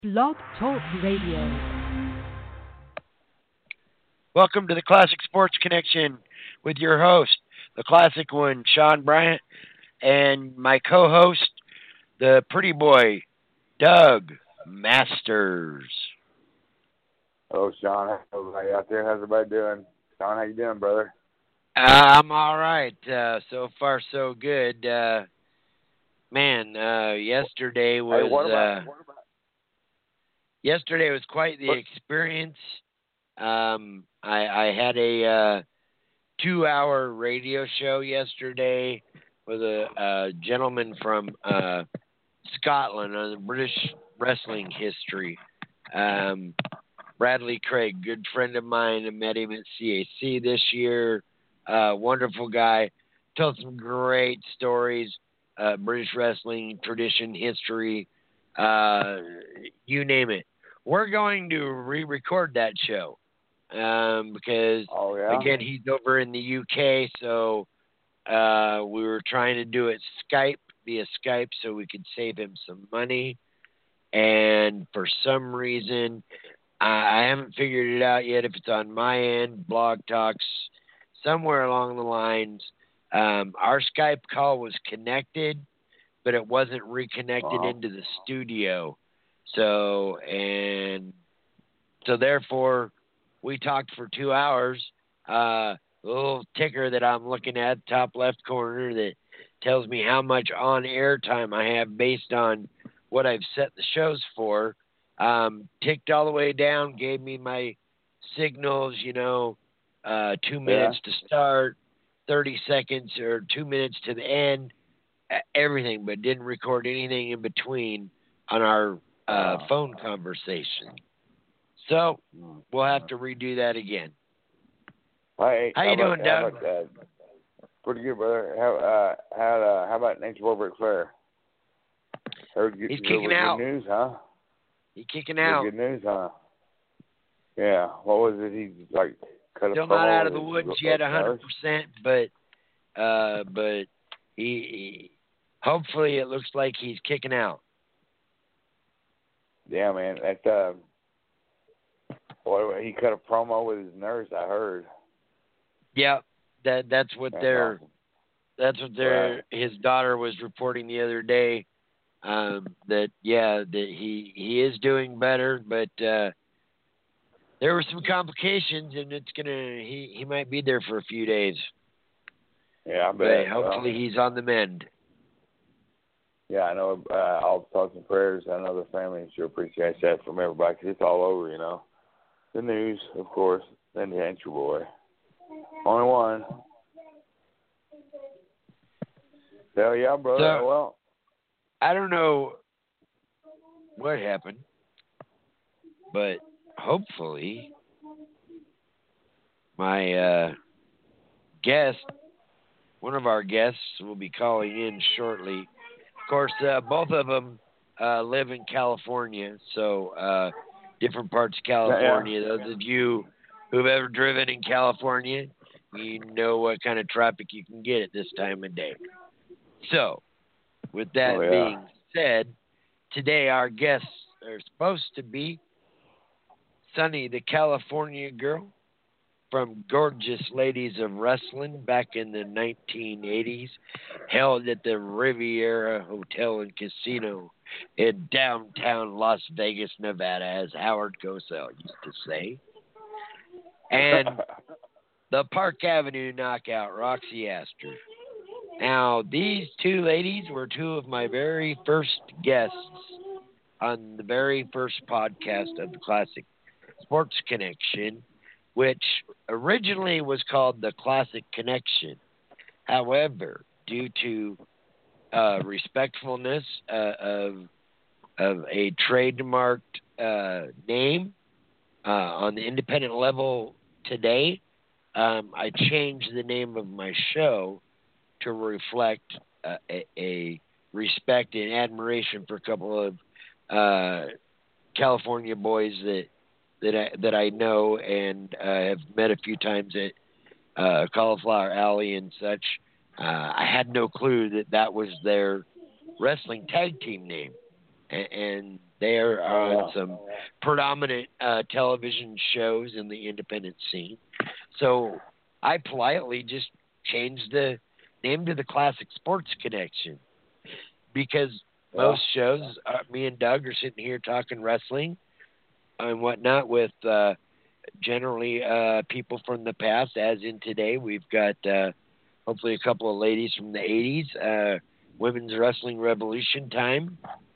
Blog Talk Radio. Welcome to the Classic Sports Connection with your host, the classic one, Sean Bryant, and my co-host, the pretty boy, Doug Masters. Hello, Sean. How's everybody out there? How's everybody doing? Sean, how you doing, brother? I'm all right. So far, so good. Yesterday was yesterday was quite the experience. I had a 2-hour radio show yesterday with a gentleman from Scotland on the British wrestling history. Bradley Craig, good friend of mine. I met him at CAC this year. Wonderful guy. Told some great stories, British wrestling, tradition, history, you name it. We're going to re-record that show because, again, he's over in the UK, so we were trying to do it via Skype so we could save him some money. And for some reason, I haven't figured it out yet if it's on my end, Blog Talks, somewhere along the lines. Our Skype call was connected, but it wasn't reconnected into the studio. So therefore, we talked for 2 hours. A little ticker that I'm looking at, top left corner, that tells me how much on-air time I have based on what I've set the shows for. Ticked all the way down, gave me my signals, 2 minutes to start, 30 seconds or 2 minutes to the end, everything, but didn't record anything in between on our phone conversation. So we'll have to redo that again. Hey, how you doing, Doug? Pretty good, brother. How about Nature Boy Ric Flair? He's kicking out. Good news, huh? He's kicking out. Good news, huh? Yeah. What was it? He cut still not out of the woods yet, 100%, but he hopefully it looks like he's kicking out. Yeah, man. He cut a promo with his nurse, I heard. Yeah, that's what his daughter was reporting the other day. That he is doing better, but there were some complications, and he might be there for a few days. Yeah, I bet. But hopefully he's on the mend. Yeah, I know. All the thoughts and prayers. I know the family sure appreciates that from everybody, 'cause it's all over, The news, of course, then the Nature Boy. Only one. Hell yeah, brother. So, well, I don't know what happened, but hopefully my one of our guests will be calling in shortly. Of course, both of them live in California, so different parts of California. Yeah. Those of you who've ever driven in California, you know what kind of traffic you can get at this time of day. So, with that being said, today our guests are supposed to be Sunny, the California girl from Gorgeous Ladies of Wrestling back in the 1980s, held at the Riviera Hotel and Casino in downtown Las Vegas, Nevada, as Howard Cosell used to say. And the Park Avenue Knockout, Roxy Astor. Now, these two ladies were two of my very first guests on the very first podcast of the Classic Sports Connection, which originally was called the Classic Connection. However, due to respectfulness of a trademarked name on the independent level today, I changed the name of my show to reflect a respect and admiration for a couple of California boys that I know and have met a few times at Cauliflower Alley and such. I had no clue that was their wrestling tag team name, and They are on some predominant television shows in the independent scene. So I politely just changed the name to the Classic Sports Connection because most shows, me and Doug are sitting here talking wrestling and whatnot with generally people from the past, as in today. We've got hopefully a couple of ladies from the 80s, Women's Wrestling Revolution time.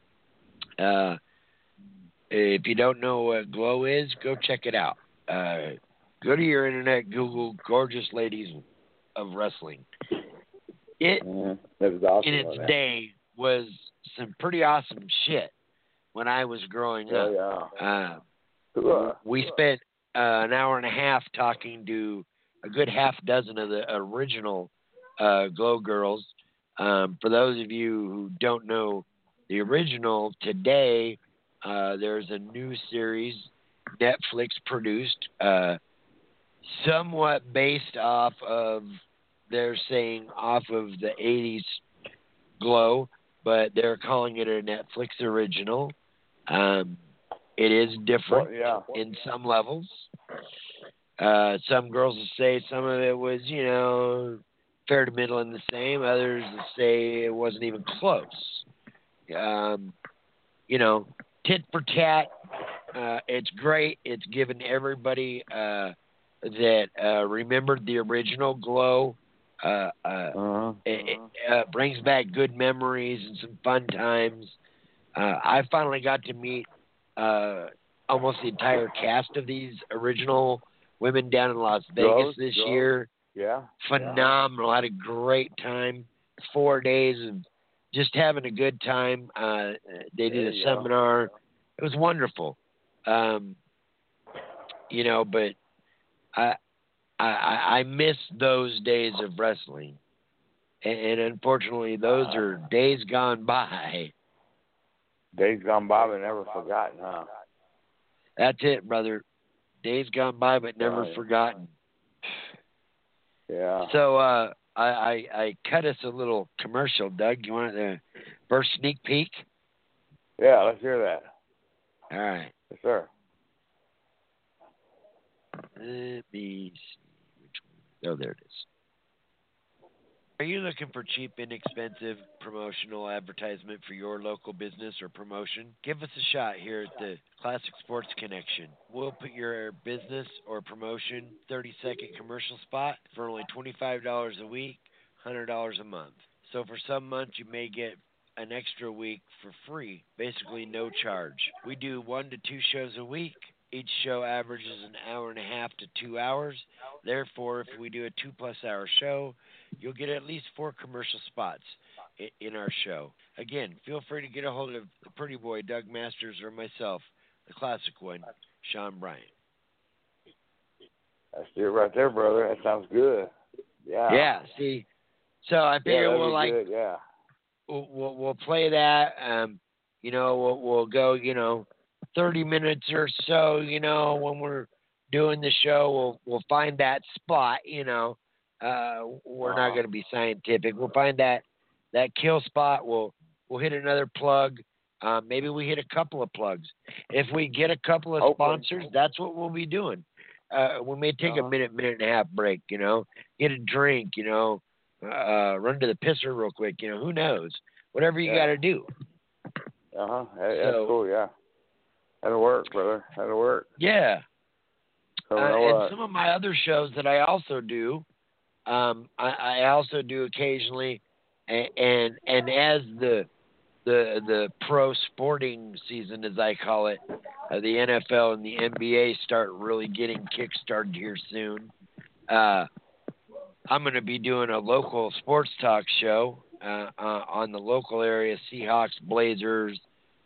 If you don't know what Glow is, go check it out. Go to your internet, Google Gorgeous Ladies of Wrestling. It, that was awesome in its day, was some pretty awesome shit when I was growing up. We spent an hour and a half talking to a good half dozen of the original Glow girls. For those of you who don't know the original, today there's a new series Netflix produced, somewhat based off of, they're saying off of the 80s Glow, but they're calling it a Netflix original. It is different in some levels. Some girls will say some of it was, fair to middle and the same. Others will say it wasn't even close. Tit for tat. It's great. It's given everybody that remembered the original Glow. It brings back good memories and some fun times. I finally got to meet almost the entire cast of these original women down in Las Vegas this year. Yeah. Phenomenal. I had a great time. 4 days of just having a good time. They did a seminar. It was wonderful. But I miss those days of wrestling. And unfortunately, those are days gone by. Days gone by but never forgotten, huh? That's it, brother. Days gone by but never forgotten. Yeah. So I cut us a little commercial, Doug. You want the first sneak peek? Yeah, let's hear that. All right. Yes, sir. Let me see which one. Oh, there it is. Are you looking for cheap, inexpensive promotional advertisement for your local business or promotion? Give us a shot here at the Classic Sports Connection. We'll put your business or promotion 30-second commercial spot for only $25 a week, $100 a month. So for some months, you may get an extra week for free, basically no charge. We do 1 to 2 shows a week. Each show averages an hour and a half to 2 hours. Therefore, if we do a 2+ hour show, you'll get at least 4 commercial spots in our show. Again, feel free to get a hold of the pretty boy, Doug Masters, or myself, the classic one, Sean Bryant. That's it right there, brother. That sounds good. Yeah. Yeah, see, so I figure we'll play that. We'll go, 30 minutes or so, when we're doing the show, we'll find that spot, we're not going to be scientific. We'll find that kill spot. We'll hit another plug. Maybe we hit a couple of plugs. If we get a couple of sponsors, that's what we'll be doing. We may take a minute and a half break, get a drink, run to the pisser real quick, who knows? Whatever you got to do. That's cool, yeah. That'll work, brother. That'll work. Yeah. And some of my other shows that I also do, I also do occasionally, and as the pro sporting season, as I call it, the NFL and the NBA start really getting kick-started here soon, I'm going to be doing a local sports talk show on the local area: Seahawks, Blazers,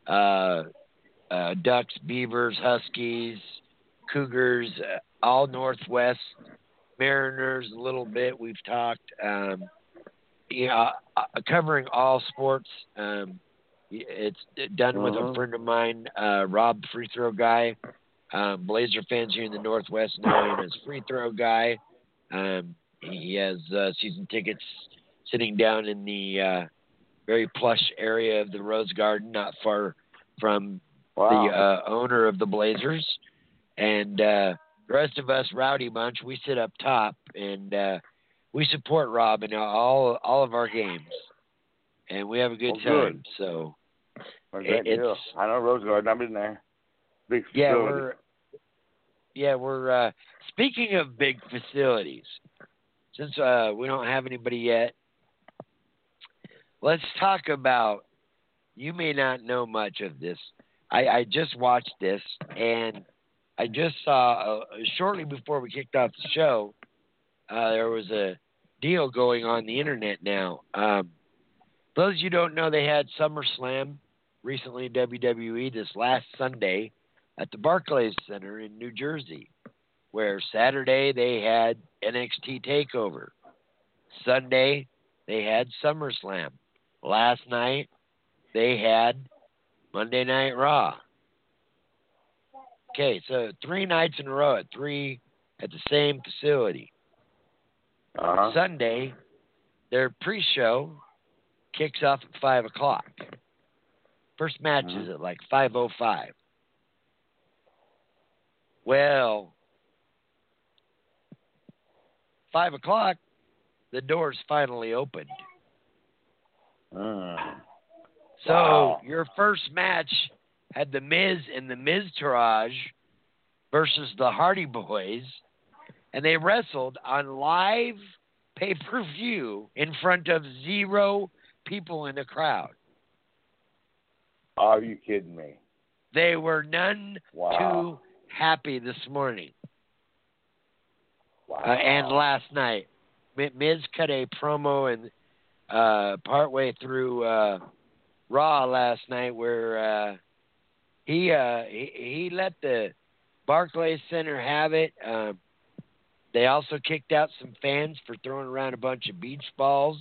Ducks, Beavers, Huskies, Cougars, all Northwest, Mariners a little bit. We've talked, covering all sports. It's done with a friend of mine, Rob, Free Throw Guy. Blazer fans here in the Northwest know him as Free Throw Guy. He has season tickets sitting down in the very plush area of the Rose Garden, not far from the owner of the Blazers, and the rest of us rowdy bunch, we sit up top, and we support Rob in all of our games, and we have a good time. Good. So deal. I know Rose Garden. I've been there. Big facility. We're speaking of big facilities, since we don't have anybody yet, let's talk about, you may not know much of this. I just watched this, and I just saw, shortly before we kicked off the show, there was a deal going on the internet now. Those of you who don't know, they had SummerSlam recently in WWE this last Sunday at the Barclays Center in New Jersey, where Saturday they had NXT TakeOver. Sunday they had SummerSlam. Last night they had Monday Night Raw. Okay, so 3 nights in a row at the same facility. Sunday, their pre-show kicks off at 5 o'clock. First match is at like 5:05. Well, 5 o'clock, the doors finally opened. So your first match had The Miz and the Miztourage versus the Hardy Boys, and they wrestled on live pay-per-view in front of 0 people in the crowd. Are you kidding me? They were none too happy this morning. And last night. Miz cut a promo and partway through Raw last night where he let the Barclays Center have it. They also kicked out some fans for throwing around a bunch of beach balls.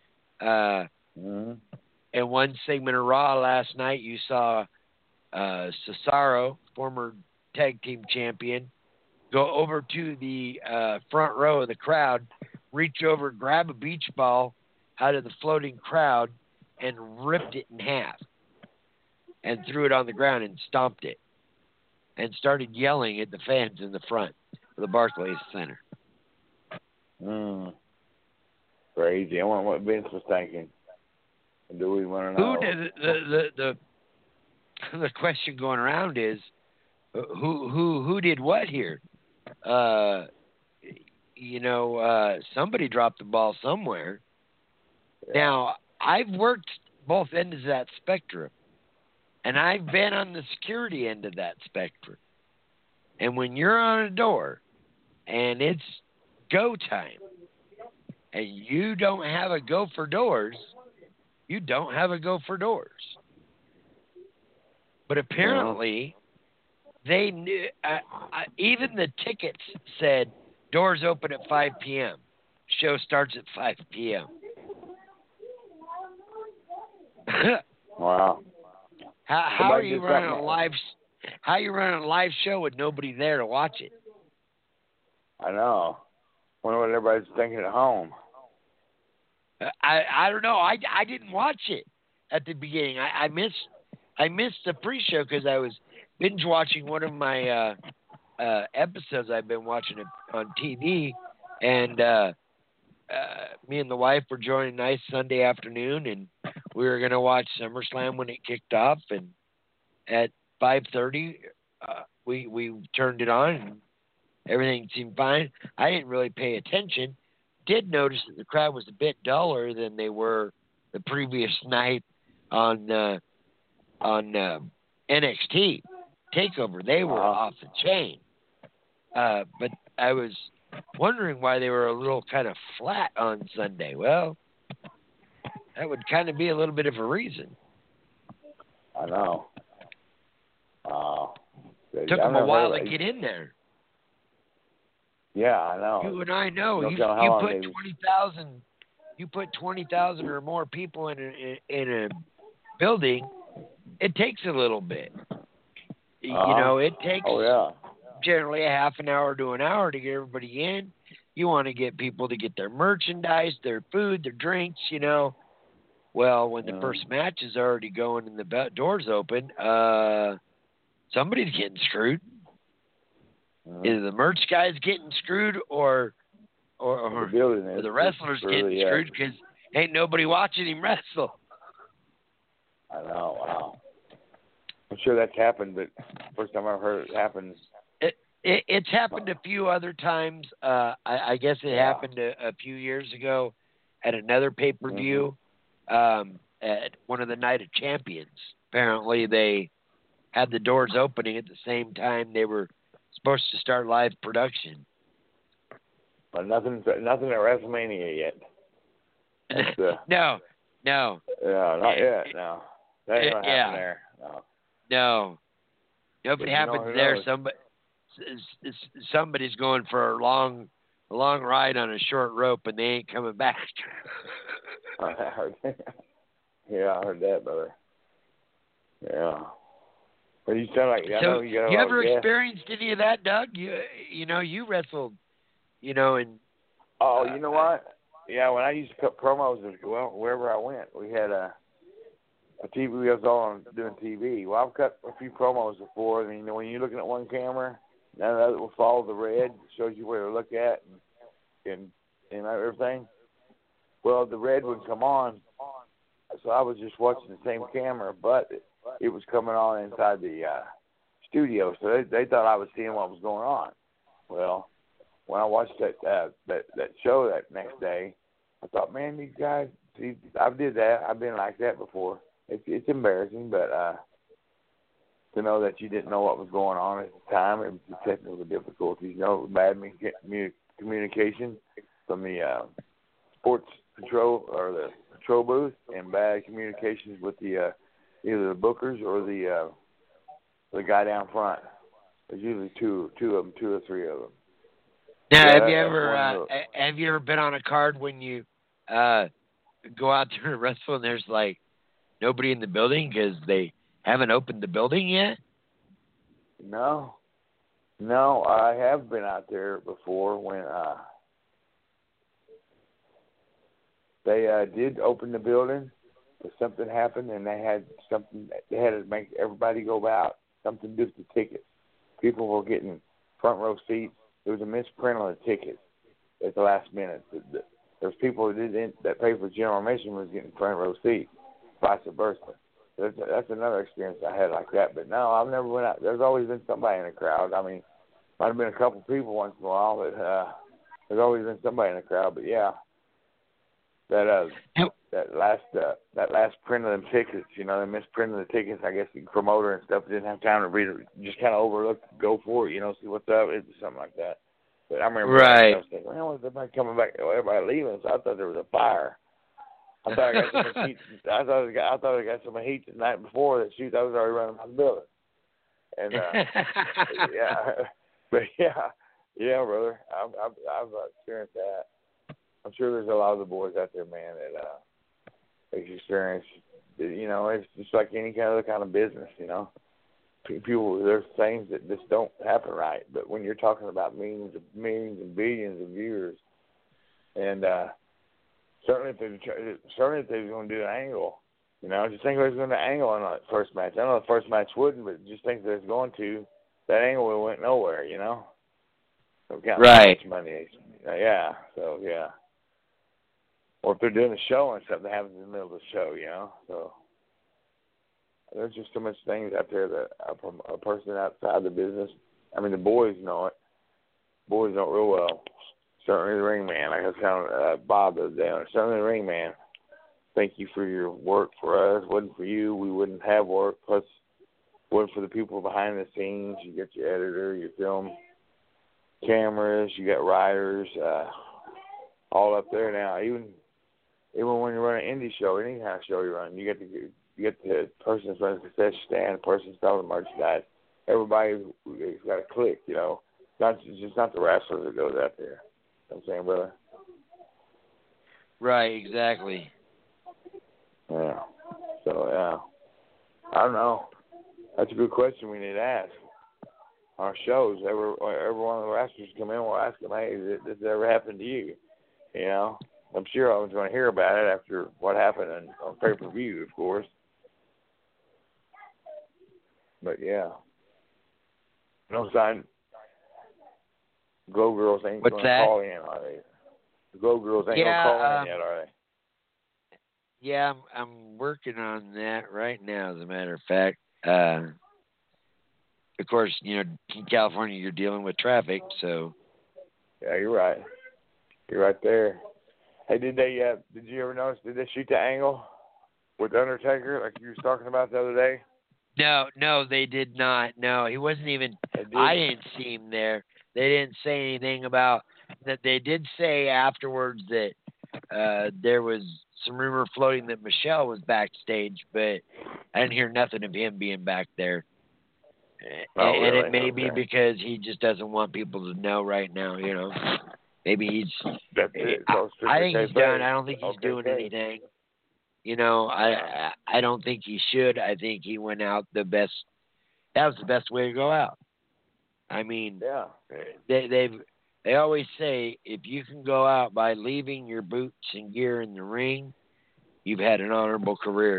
In one segment of Raw last night, you saw Cesaro, former tag team champion, go over to the front row of the crowd, reach over, grab a beach ball out of the floating crowd, and ripped it in half, and threw it on the ground and stomped it, and started yelling at the fans in the front of the Barclays Center. Crazy. I wonder what Vince was thinking. Do we want to know? The question going around is, who did what here? Somebody dropped the ball somewhere. Yeah. Now, I've worked both ends of that spectrum, and I've been on the security end of that spectrum. And when you're on a door and it's go time, and you don't have a go for doors, you don't have a go for doors. But apparently, they knew, even the tickets said doors open at 5 p.m. Show starts at 5 p.m. Wow. How are you running a live? How are you running a live show with nobody there to watch it? I know. Wonder what everybody's thinking at home. I don't know. I didn't watch it at the beginning. I missed the pre-show because I was binge watching one of my episodes I've been watching on TV, and me and the wife were joining a nice Sunday afternoon, and we were going to watch SummerSlam when it kicked off, and at 5:30 we turned it on, and everything seemed fine. I didn't really pay attention. Did notice that the crowd was a bit duller than they were the previous night on NXT TakeOver. They were off the chain. But I was wondering why they were a little kind of flat on Sunday. Well, that would kind of be a little bit of a reason. I know. Took them a while to get in there. Yeah, I know. You and I know. You put 20,000 or more people in a building. It takes a little bit. It takes generally a half an hour to an hour to get everybody in. You want to get people to get their merchandise, their food, their drinks, Well, when the first match is already going and the doors open, somebody's getting screwed. Mm-hmm. Either the merch guy's getting screwed, or the wrestler's getting screwed because ain't nobody watching him wrestle. I know. Wow. I'm sure that's happened, but first time I've heard it happen. It's happened a few other times. I guess it happened a few years ago at another pay-per-view, at one of the Night of Champions. Apparently, they had the doors opening at the same time they were supposed to start live production. But nothing at WrestleMania yet. No. Yeah, not yet. No, that ain't gonna happen there. No. Nobody happens there. Somebody's going for a long ride on a short rope, and they ain't coming back. I heard that, brother. Yeah. But you sound like you ever experienced any of that, Doug? You wrestled, and you know what? Yeah, when I used to cut promos, wherever I went, we had a TV. We was all on doing TV. Well, I've cut a few promos before, and when you're looking at one camera, none of that will follow the red. It shows you where to look at and everything. Well, the red would come on, so I was just watching the same camera, but it was coming on inside the studio, so they thought I was seeing what was going on. Well, when I watched that show that next day, I thought, man, these guys, see, I did that. I've been like that before. It's embarrassing, but to know that you didn't know what was going on at the time, it was the technical difficulties, bad communication from the sports control or the control booth, and bad communications with the either the bookers or the guy down front. There's usually two or three of them. Now, have you ever been on a card when you go out there and wrestle and there's like nobody in the building because they haven't opened the building yet? No, I have been out there before when they did open the building, but something happened and they had to make everybody go out. Something to do with the tickets. People were getting front row seats. There was a misprint on the tickets at the last minute. There's people that paid for general admission was getting front row seats, vice versa. That's another experience I had like that. But no, I've never went out. There's always been somebody in the crowd. I mean, might have been a couple people once in a while, but there's always been somebody in the crowd. But yeah, that last print of them tickets, the misprint of the tickets. I guess the promoter and stuff didn't have time to read it. Just kind of overlooked, go for it, see what's up. It was something like that. But I remember I was thinking, well, was everybody coming back? Everybody leaving? So I thought there was a fire. I thought I got some heat. I thought I got some heat the night before that. Shoot, I was already running my building. And yeah, brother, I've experienced that. I'm sure there's a lot of the boys out there, man, that experience. It's just like any kind of business, People, there's things that just don't happen right. But when you're talking about millions and billions of viewers, and certainly if they were going to do an angle, just think there's going to angle on that first match. I know the first match wouldn't, but just think there's going to. That angle went nowhere, So right. Money. Yeah. So yeah. Or if they're doing a show and something happens in the middle of the show, So there's just so much things out there that a person outside the business. I mean, the boys know it. Boys know it real well. Certainly the ring man. Like I was telling Bob the other day. Certainly the ring man. Thank you for your work for us. Wasn't for you, we wouldn't have work. Plus, wasn't for the people behind the scenes. You got your editor, your film cameras, you got writers, all up there now. Even when you run an indie show, any kind of show you run, you get the person that's running the concession stand, the person selling the merchandise. Everybody's got a click, It's just not the wrestler that goes out there. You know what I'm saying, brother? Right, exactly. Yeah. So, yeah. I don't know. That's a good question we need to ask. Our shows, every one of the wrestlers come in, we'll ask them, hey, did this ever happen to you? I'm sure I was going to hear about it after what happened on pay-per-view, of course. But, yeah. No sign. Glow Girls ain't What's going to that? call in, are they? The Glow Girls ain't going to call in yet, are they? Yeah, I'm working on that right now, as a matter of fact. Of course, in California, you're dealing with traffic, so. Yeah, you're right. You're right there. Hey, did you ever notice, did they shoot the angle with Undertaker like you was talking about the other day? No, they did not. No, he wasn't even. I didn't see him there. They didn't say anything about that. They did say afterwards that there was some rumor floating that Michelle was backstage, but I didn't hear nothing of him being back there. Oh, and really? it may be because he just doesn't want people to know right now. Maybe he's. That's it. I think he's done. I don't think he's doing anything. I don't think he should. I think he went out the best. That was the best way to go out. I mean, yeah. They always say if you can go out by leaving your boots and gear in the ring, you've had an honorable career.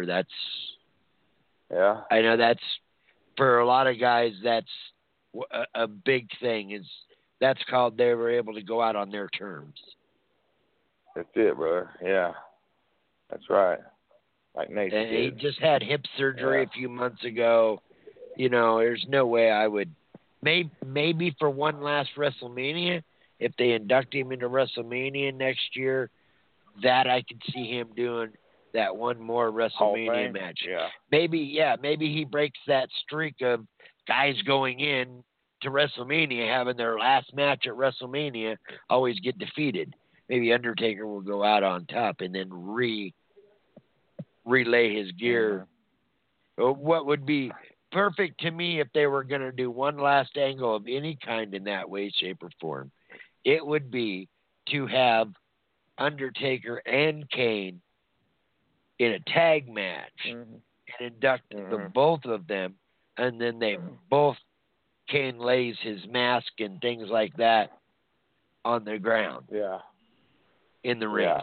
I know that's for a lot of guys. That's a big thing. That's called they were able to go out on their terms. That's it, brother. Yeah, that's right. Like Nate and did. He just had hip surgery a few months ago. There's no way I would. Maybe for one last WrestleMania, if they induct him into WrestleMania next year, that I could see him doing that one more WrestleMania match. Yeah. Maybe he breaks that streak of guys going in to WrestleMania having their last match at WrestleMania always get defeated. Maybe Undertaker will go out on top and then relay his gear. What would be perfect to me if they were going to do one last angle of any kind in that way, shape, or form, it would be to have Undertaker and Kane in a tag match and induct the both of them, and then they both, Kane lays his mask and things like that on the ground. Yeah. In the ring.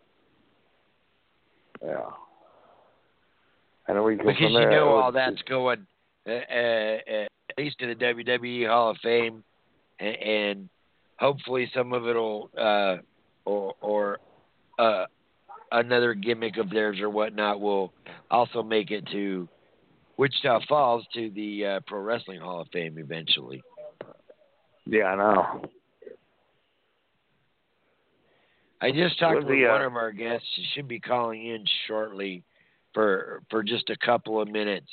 Yeah. And we go because from there. all that's going at least to the WWE Hall of Fame, and hopefully some of it'll or another gimmick of theirs or whatnot will also make it to Wichita Falls to the Pro Wrestling Hall of Fame eventually. Yeah, I know. I just talked with one of our guests. She should be calling in shortly for just a couple of minutes.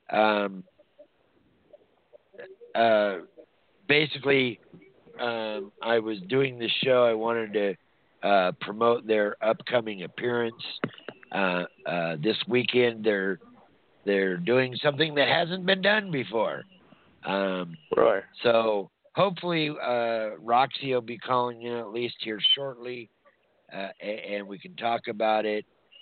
Basically, I was doing this show. I wanted to promote their upcoming appearance this weekend. They're doing something that hasn't been done before. Right. So hopefully Roxy will be calling in at least here shortly. And we can talk about it.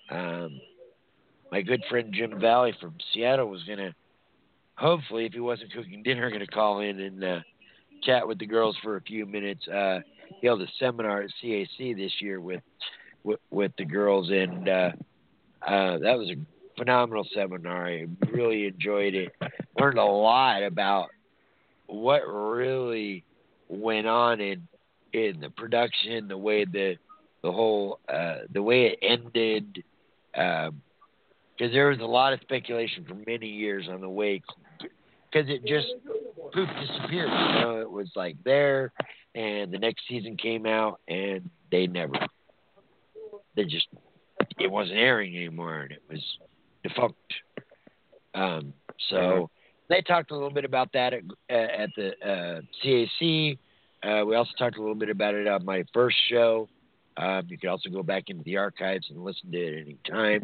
My good friend Jim Valley from Seattle was going to, hopefully, if he wasn't cooking dinner, going to call in and chat with the girls for a few minutes. He held a seminar at CAC this year with the girls, and that was a phenomenal seminar. I really enjoyed it. Learned a lot about what really went on in the production, the way the whole the way it ended, because there was a lot of speculation for many years on the way, because it just poof disappeared. It was like there, and the next season came out, and it wasn't airing anymore, and it was defunct. So they talked a little bit about that at the CAC. We also talked a little bit about it on my first show. You can also go back into the archives and listen to it any time.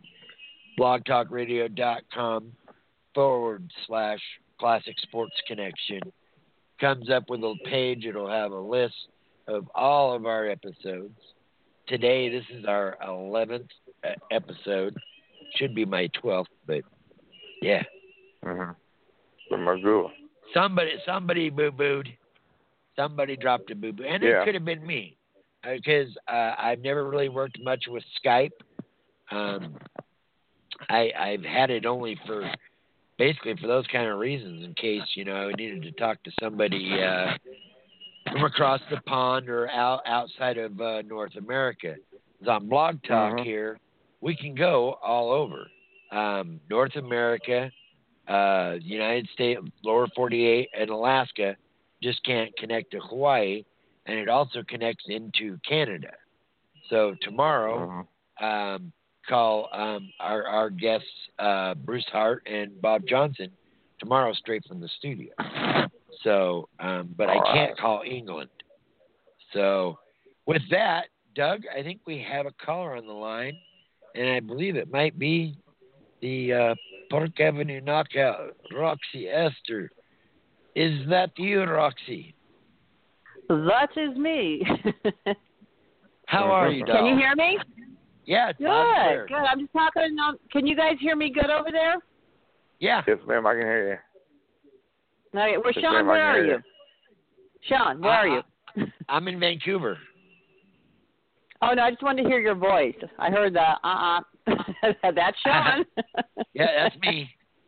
blogtalkradio.com/Classic Sports Connection. Comes up with a page. It'll have a list of all of our episodes. Today, this is our 11th episode. Should be my 12th, but yeah. From Magoo. Somebody boo-booed. Somebody dropped a boo-boo. And it could have been me. Because I've never really worked much with Skype. I've had it only for basically for those kind of reasons, in case, I needed to talk to somebody from across the pond or outside of North America. Because on Blog Talk here, we can go all over. North America, United States, Lower 48, and Alaska just can't connect to Hawaii, and it also connects into Canada. So tomorrow, call our guests Bruce Hart and Bob Johnson tomorrow straight from the studio. So, but I can't call England. So, with that, Doug, I think we have a caller on the line, and I believe it might be the Park Avenue Knockout, Roxy Esther. Is that you, Roxy? That is me. How are you, Doug? Can you hear me? Yeah, good. I'm just talking. Can you guys hear me good over there? Yeah. Yes, ma'am. I can hear you. All right. Well, Sean, where are you? Sean, where are you? I'm in Vancouver. Oh, no, I just wanted to hear your voice. I heard the That's Sean. Yeah, that's me.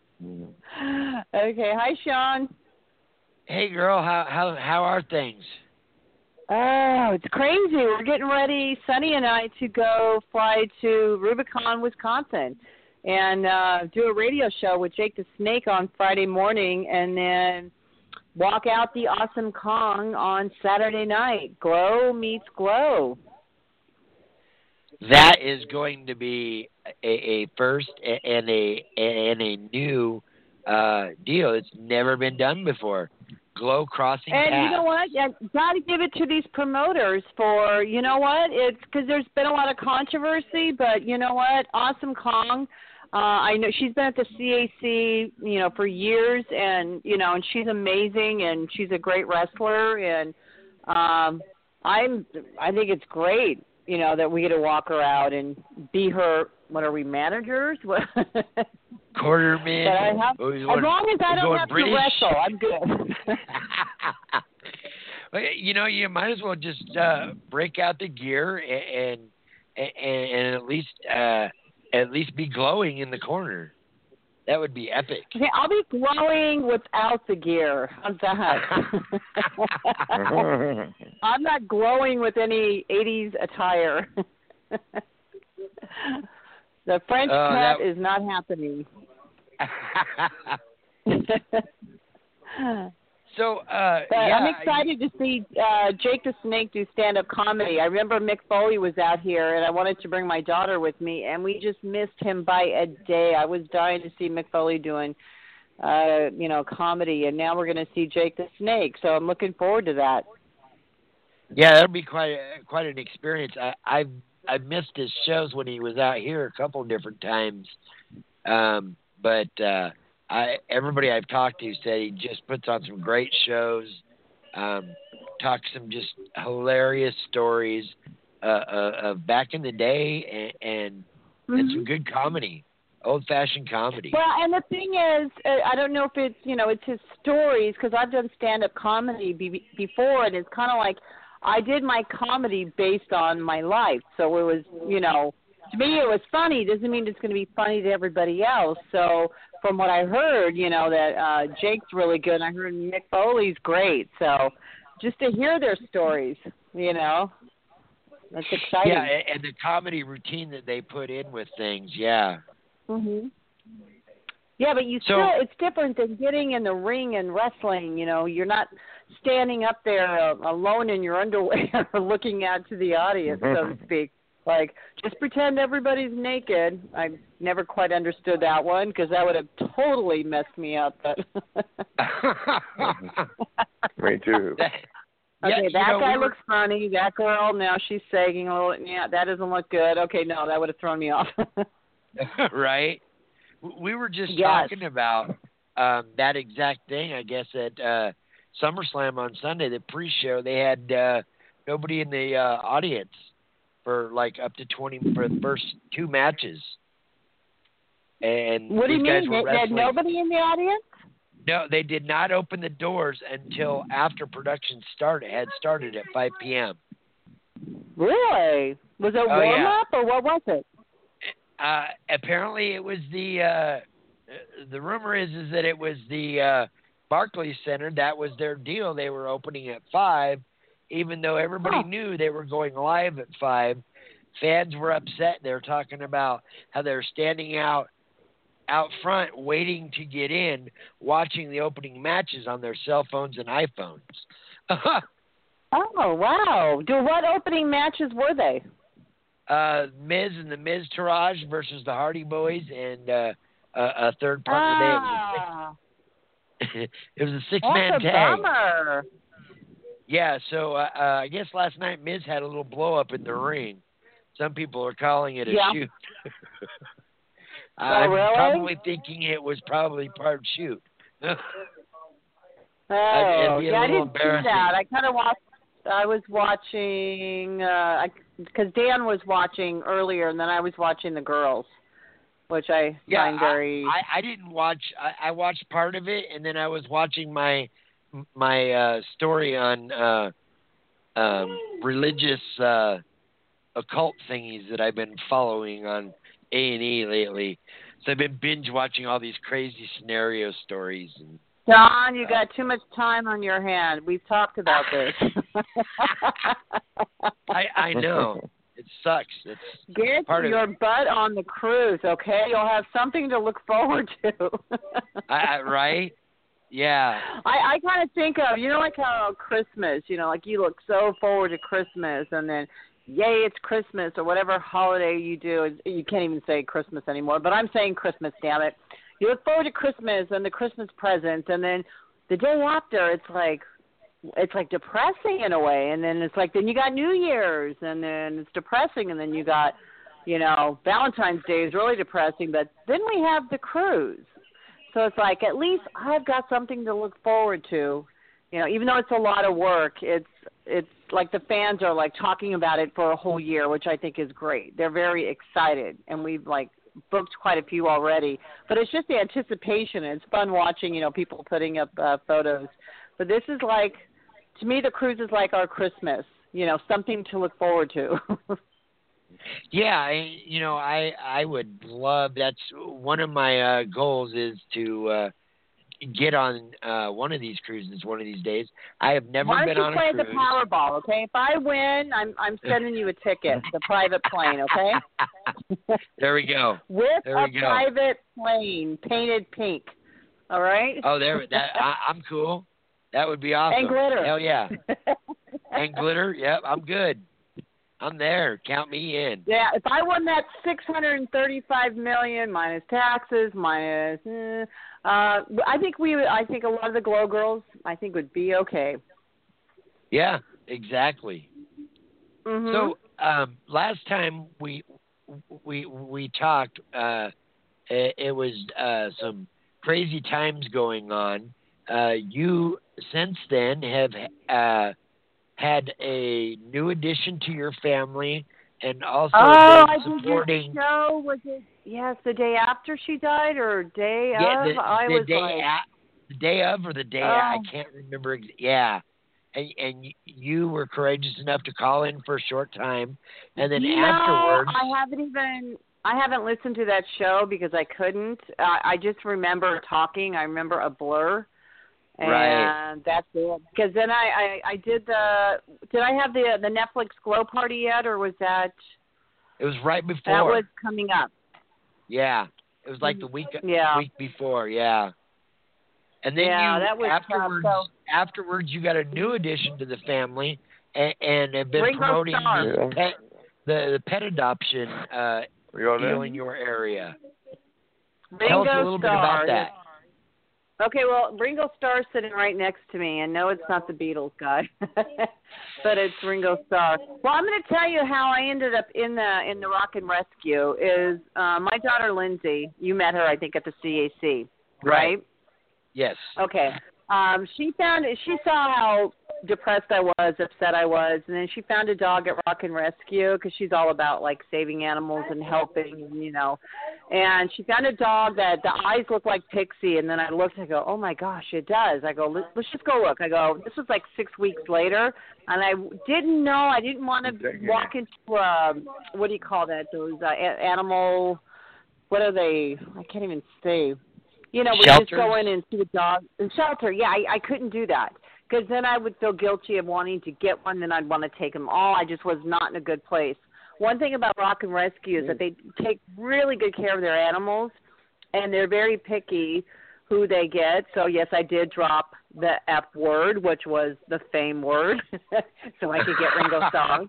Okay. Hi, Sean. Hey, girl. How are things? Oh, it's crazy. We're getting ready, Sonny and I, to go fly to Rubicon, Wisconsin, and do a radio show with Jake the Snake on Friday morning, and then walk out the Awesome Kong on Saturday night. Glow meets Glow. That is going to be a first and a new deal. It's never been done before. Glow crossing paths. And you know what? Got to give it to these promoters for, you know what? It's because there's been a lot of controversy, but you know what? Awesome Kong. I know she's been at the CAC, for years, and and she's amazing, and she's a great wrestler, and I think it's great, that we get to walk her out and be her. What are we, managers? Quarterman. As long as I don't have British. to wrestle, I'm good. You might as well just break out the gear and at least be glowing in the corner. That would be epic. Okay, I'll be glowing without the gear. How's that? I'm not glowing with any 80s attire. The French cut is not happening. So, I'm excited to see Jake the Snake do stand-up comedy. I remember Mick Foley was out here, and I wanted to bring my daughter with me, and we just missed him by a day. I was dying to see Mick Foley doing, comedy, and now we're going to see Jake the Snake. So I'm looking forward to that. Yeah, that'll be quite an experience. I've missed his shows when he was out here a couple of different times, but everybody I've talked to said he just puts on some great shows, talks some just hilarious stories of back in the day, and some good comedy, old-fashioned comedy. Well, and the thing is, I don't know if it's, it's his stories, because I've done stand-up comedy before, and it's kind of like I did my comedy based on my life. So it was, to me it was funny. Doesn't mean it's going to be funny to everybody else. So from what I heard, that Jake's really good. And I heard Mick Foley's great. So just to hear their stories, that's exciting. Yeah, and the comedy routine that they put in with things, yeah. Mhm. Yeah, but it's different than getting in the ring and wrestling. You're not standing up there alone in your underwear looking out to the audience, so to speak. Like, just pretend everybody's naked. I never quite understood that one because that would have totally messed me up. But Me too. Okay, that guy looks funny. That girl, now she's sagging a little. Yeah, that doesn't look good. Okay, no, that would have thrown me off. Right? We were just talking about that exact thing, I guess, at SummerSlam on Sunday, the pre-show. They had nobody in the audience for like up to 20 for the first two matches. And what do you mean? They had nobody in the audience? No, they did not open the doors until after production had started at 5 p.m. Really? Was it warm-up or what was it? Apparently it was the the rumor is that it was the Barclays Center. That was their deal. They were opening at 5, even though everybody knew they were going live at 5. Fans were upset. They were talking about how they were standing out front, waiting to get in, watching the opening matches on their cell phones and iPhones. Oh, wow. What opening matches were they? Miz and the Miz Taraj versus the Hardy Boys and a third partner. It was a 6-man tag. Bummer. Yeah, so I guess last night Miz had a little blow up in the ring. Some people are calling it a shoot. I'm probably thinking it was probably part shoot. I didn't see that. I kind of watched. I was watching because Dan was watching earlier, and then I was watching the girls, which I find very. I didn't watch. I watched part of it, and then I was watching my story on religious occult thingies that I've been following on A&E lately. So I've been binge watching all these crazy scenario stories. And, Don, you got too much time on your hand. We've talked about this. I know. It sucks. Get your butt on the cruise, okay? You'll have something to look forward to. Right? Yeah. I kind of think of, like how Christmas, like you look so forward to Christmas, and then yay, it's Christmas, or whatever holiday you do. You can't even say Christmas anymore, but I'm saying Christmas, damn it. You look forward to Christmas and the Christmas presents, and then the day after, it's like depressing in a way, and then it's like, then you got New Year's, and then it's depressing, and then you got, Valentine's Day is really depressing, but then we have the cruise. So it's like, at least I've got something to look forward to. Even though it's a lot of work, it's like the fans are like talking about it for a whole year, which I think is great. They're very excited, and we've like booked quite a few already. But it's just the anticipation. It's fun watching, people putting up photos. But this is like, to me, the cruise is like our Christmas. Something to look forward to. Yeah, I would love. That's one of my goals is to get on one of these cruises one of these days. I have never been on a cruise. Why don't you play the Powerball, okay? If I win, I'm sending you a ticket, the private plane, okay? There we go. With a private plane painted pink, all right? Oh, I'm cool. That would be awesome. And glitter. Hell yeah. And glitter. Yep, I'm good. I'm there. Count me in. Yeah, if I won that $635 million minus taxes, minus, I think a lot of the Glow Girls, I think, would be okay. Yeah, exactly. Mm-hmm. So last time we talked, it was some crazy times going on. You since then have had a new addition to your family, and also been supporting. I did the show. Was it? Yes, the day after she died, or day of? The day of, or the day I can't remember. Yeah, and you were courageous enough to call in for a short time, and then afterwards. I haven't listened to that show because I couldn't. I just remember talking. I remember a blur. And that's it. Because then I did I have the Netflix Glow Party yet, or was that? It was right before. That was coming up. Yeah, it was like the week before. Yeah. And then afterwards you got a new addition to the family, and have been promoting the pet adoption deal in your area. Tell us a little bit about that. Okay, well, Ringo Starr's sitting right next to me, and no, it's not the Beatles guy, but it's Ringo Starr. Well, I'm going to tell you how I ended up in the Rock and Rescue. Is my daughter Lindsay? You met her, I think, at the CAC, right? Yes. Okay. She saw how depressed I was, upset I was, and then she found a dog at Rock and Rescue because she's all about like saving animals and helping, And she found a dog that the eyes look like Pixie, and then I looked, I go, oh my gosh, it does. I go, let's just go look. I go, this was like 6 weeks later, and I didn't know, I didn't want to walk into what do you call that? Those animal, what are they? I can't even say. you know, we just go in and see the dog in shelter. Yeah, I couldn't do that because then I would feel guilty of wanting to get one. Then I'd want to take them all. I just was not in a good place. One thing about Rock and Rescue is that they take really good care of their animals, and they're very picky who they get. So, yes, I did drop the F word, which was the fame word, so I could get Ringo Starr.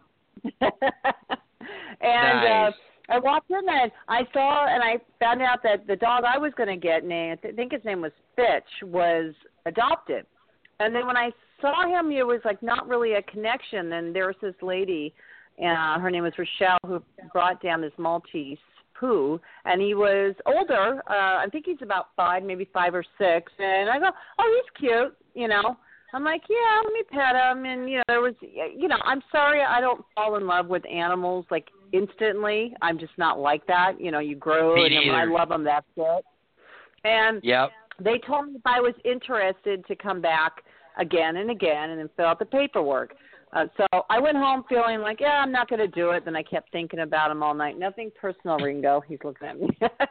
And nice. I walked in and I saw and I found out that the dog I was going to get, named, I think his name was Fitch, was adopted. And then when I saw him, it was like not really a connection. And there was this lady, her name was Rochelle, who brought down this Maltese Pooh, and he was older. I think he's about 5, maybe 5 or 6. And I go, oh, he's cute, you know. I'm like, yeah, let me pet him. And, you know, there was, you know, I'm sorry I don't fall in love with animals, like, instantly. I'm just not like that. You know, you grow, and when I love them, that's it. And they told me if I was interested to come back again and again and then fill out the paperwork. So I went home feeling like, yeah, I'm not going to do it. Then I kept thinking about him all night. Nothing personal, Ringo. He's looking at me.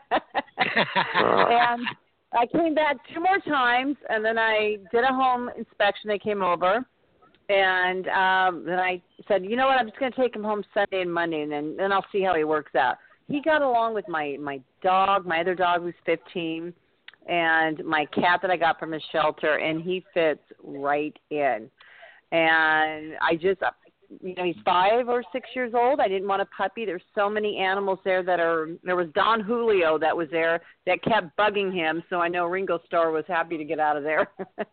And I came back 2 more times, and then I did a home inspection. They came over, and then I said, you know what, I'm just going to take him home Sunday and Monday, and then I'll see how he works out. He got along with my dog, my other dog who's 15, and my cat that I got from his shelter, and he fits right in. And I just, you know, he's 5 or 6 years old. I didn't want a puppy. There's so many animals there there was Don Julio that was there that kept bugging him, so I know Ringo Starr was happy to get out of there.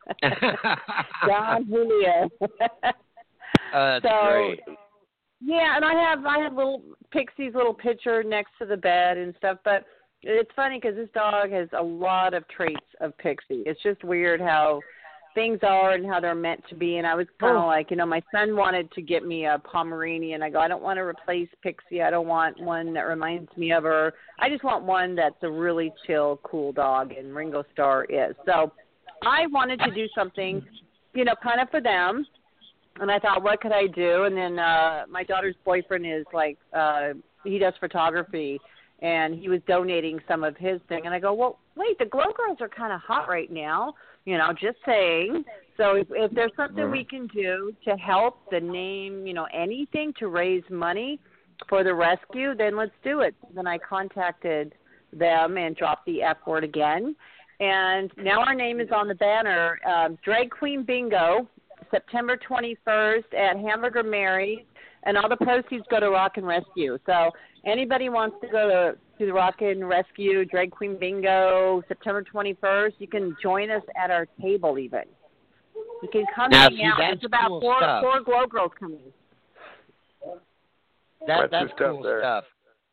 Don Julio. That's so, great. Yeah, and I have little Pixie's little picture next to the bed and stuff, but it's funny because this dog has a lot of traits of Pixie. It's just weird how things are and how they're meant to be. And I was kind of like, you know, my son wanted to get me a Pomeranian. I go, I don't want to replace Pixie. I don't want one that reminds me of her. I just want one that's a really chill, cool dog, and Ringo Starr is. So I wanted to do something, you know, kind of for them. And I thought, what could I do? And then my daughter's boyfriend is like, he does photography, and he was donating some of his thing. And I go, well, wait, the Glow Girls are kind of hot right now. You know, just saying. So if there's something we can do to help the name, you know, anything to raise money for the rescue, then let's do it. Then I contacted them and dropped the F word again. And now our name is on the banner, Drag Queen Bingo, September 21st at Hamburger Mary's, and all the proceeds go to Rock and Rescue. So anybody wants to go to the Rock and Rescue Drag Queen Bingo September 21st, you can join us at our table even. You can come hang out. It's about cool four Glow Girls coming. That's cool stuff.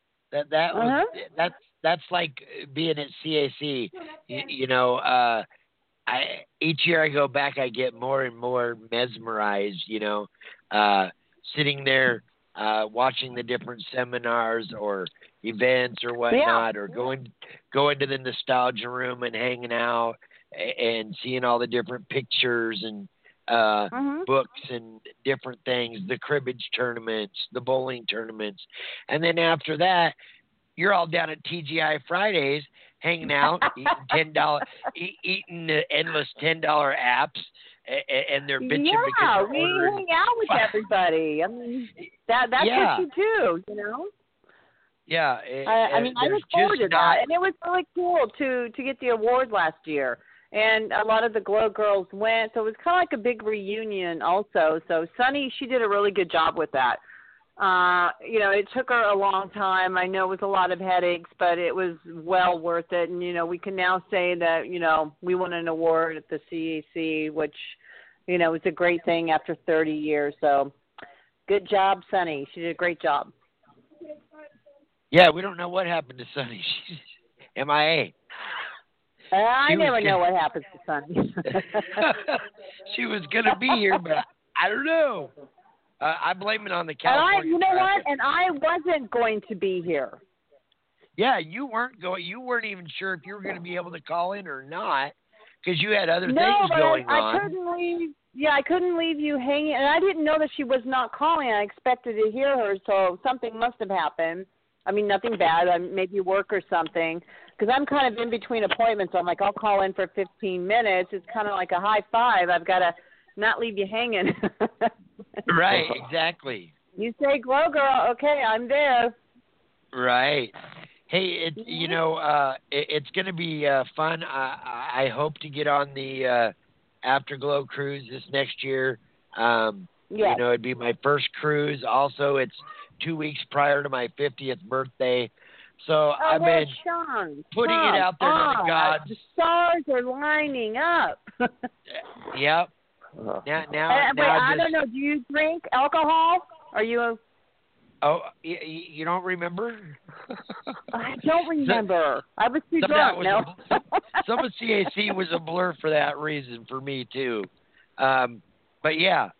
That's like being at CAC. You know, each year I go back, I get more and more mesmerized. You know, sitting there watching the different seminars or events or whatnot, or going to the nostalgia room and hanging out and seeing all the different pictures and books and different things, the cribbage tournaments, the bowling tournaments. And then after that, you're all down at TGI Fridays hanging out, eating the endless $10 apps, and they're bitching because they're we hang out with everybody. I mean, that's what you do, you know? Yeah. I mean, I look forward to that. And it was really cool to get the award last year. And a lot of the Glow Girls went, so it was kind of like a big reunion also. So Sunny, she did a really good job with that. You know, it took her a long time. I know it was a lot of headaches, but it was well worth it. And, you know, we can now say that, you know, we won an award at the CAC, which, you know, was a great thing after 30 years. So good job, Sunny. She did a great job. Yeah, we don't know what happened to Sunny. She's MIA. I never know what happens to Sunny. She was going to be here, but I don't know. I blame it on the California you know traffic. what? And I wasn't going to be here. Yeah, you weren't going. You weren't even sure if you were going to be able to call in or not because you had other things going on. I couldn't leave. Yeah, I couldn't leave you hanging, and I didn't know that she was not calling. I expected to hear her, so something must have happened. I mean, nothing bad. Maybe work or something. Because I'm kind of in between appointments. I'm like, I'll call in for 15 minutes. It's kind of like a high five. I've got to not leave you hanging. Right, exactly. You say, Glow Girl, okay, I'm there. Right. Hey, it's going to be fun. I hope to get on the Afterglow cruise this next year. It'd be my first cruise. Also, it's 2 weeks prior to my 50th birthday. So I've been putting it out there to the gods. The stars are lining up. Yep. I don't know. Do you drink alcohol? Are you? Oh, you don't remember? I don't remember. I was too drunk. No. Some of CAC was a blur for that reason for me too. But yeah,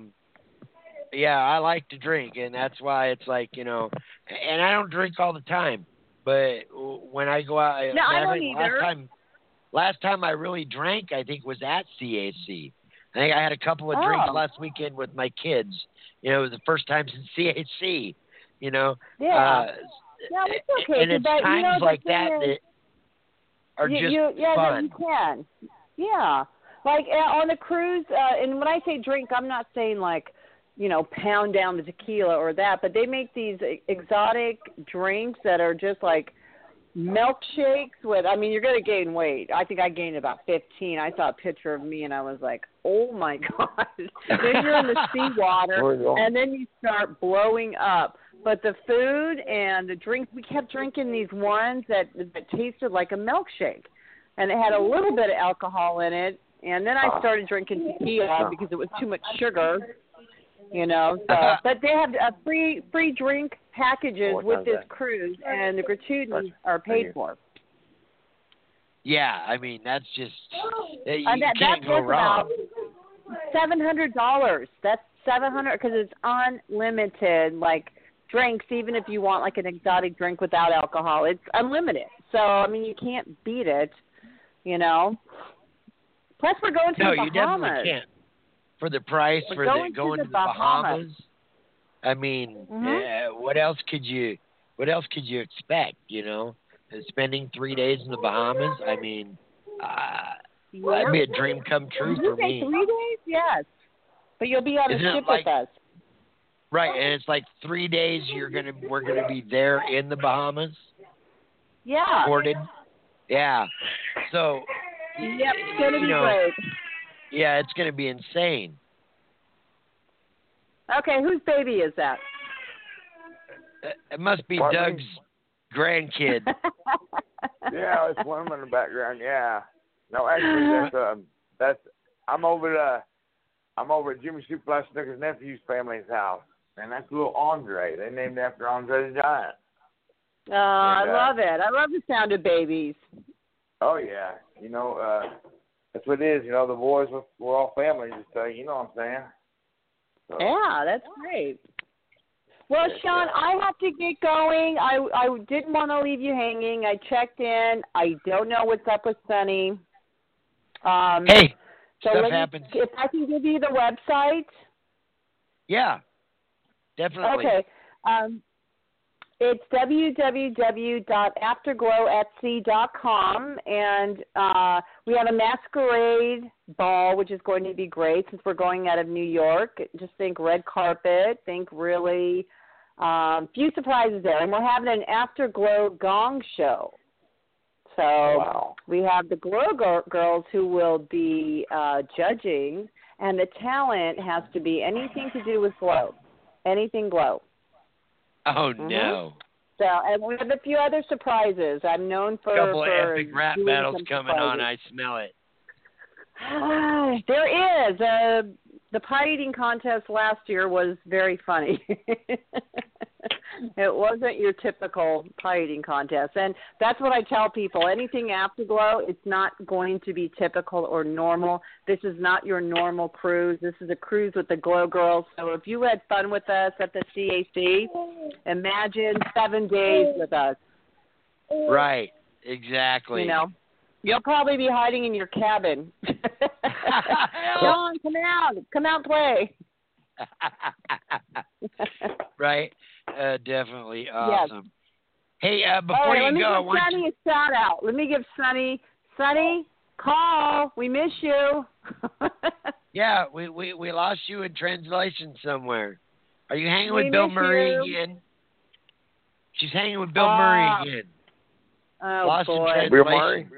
I like to drink, and that's why it's like, and I don't drink all the time. But when I go out, no, I don't either. Last time I really drank, I think, was at CAC. I think I had a couple of drinks last weekend with my kids. It was the first time since CAC. Yeah. No, it's okay. And it's times like that are just fun. You can. Yeah. Like on the cruise, and when I say drink, I'm not saying like, pound down the tequila or that, but they make these exotic drinks that are just like milkshakes with, you're going to gain weight. I think I gained about 15. I saw a picture of me and I was like, oh my gosh. Then you're in the seawater and then you start blowing up. But the food and the drinks, we kept drinking these ones that tasted like a milkshake. And it had a little bit of alcohol in it. And then I started drinking tequila because it was too much sugar. So, but they have free drink packages with this cruise, and the gratuities are paid for. Yeah, that's just you can't go wrong. About $700. That's $700 because it's unlimited, like drinks. Even if you want like an exotic drink without alcohol, it's unlimited. So you can't beat it. Plus, we're going to the Bahamas. No, you definitely can't. For the price, going to the Bahamas. What else could you expect? Spending 3 days in the Bahamas. That'd be a dream come true for me. 3 days, yes. But you'll be on a ship with us. Right, and it's like 3 days. We're gonna be there in the Bahamas. Yeah. Recorded. Yeah. So. Yep, it's gonna be great. Yeah, it's going to be insane. Okay, whose baby is that? It must be Doug's grandkid. Yeah, it's one in the background. Yeah. No, actually, that's I'm over at Jimmy Suplex Snooker's nephew's family's house, and that's little Andre. They named after Andre the Giant. I love it. I love the sound of babies. Oh yeah, that's what it is. The boys, we're all family, you know what I'm saying? So. Yeah, that's great. Well, Sean, I have to get going. I didn't want to leave you hanging. I checked in. I don't know what's up with Sunny. Hey, stuff happens. If I can give you the website. Yeah, definitely. Okay. It's www.afterglowetsy.com, and we have a masquerade ball, which is going to be great since we're going out of New York. Just think red carpet, think really few surprises there. And we're having an Afterglow gong show. So we have the Glow Girls who will be judging, and the talent has to be anything to do with glow, anything glow. Oh, no. So, and we have a few other surprises. I'm known for... A couple of epic rap battles coming on. I smell it. There is. The pie eating contest last year was very funny. It wasn't your typical pie eating contest. And that's what I tell people. Anything Afterglow, it's not going to be typical or normal. This is not your normal cruise. This is a cruise with the Glow Girls. So if you had fun with us at the CAC, imagine 7 days with us. Right. Exactly. You'll probably be hiding in your cabin. John, come out. Come out, play. Right. Definitely awesome. Hey, before right, you go, I want let me give Sonny a shout out. Let me give Sonny. Sonny, call. We miss you. Yeah, we lost you in translation somewhere. Are you hanging with We Bill miss Murray you. again? She's hanging with Bill Murray again. Oh, Lost boy. in Bill translation.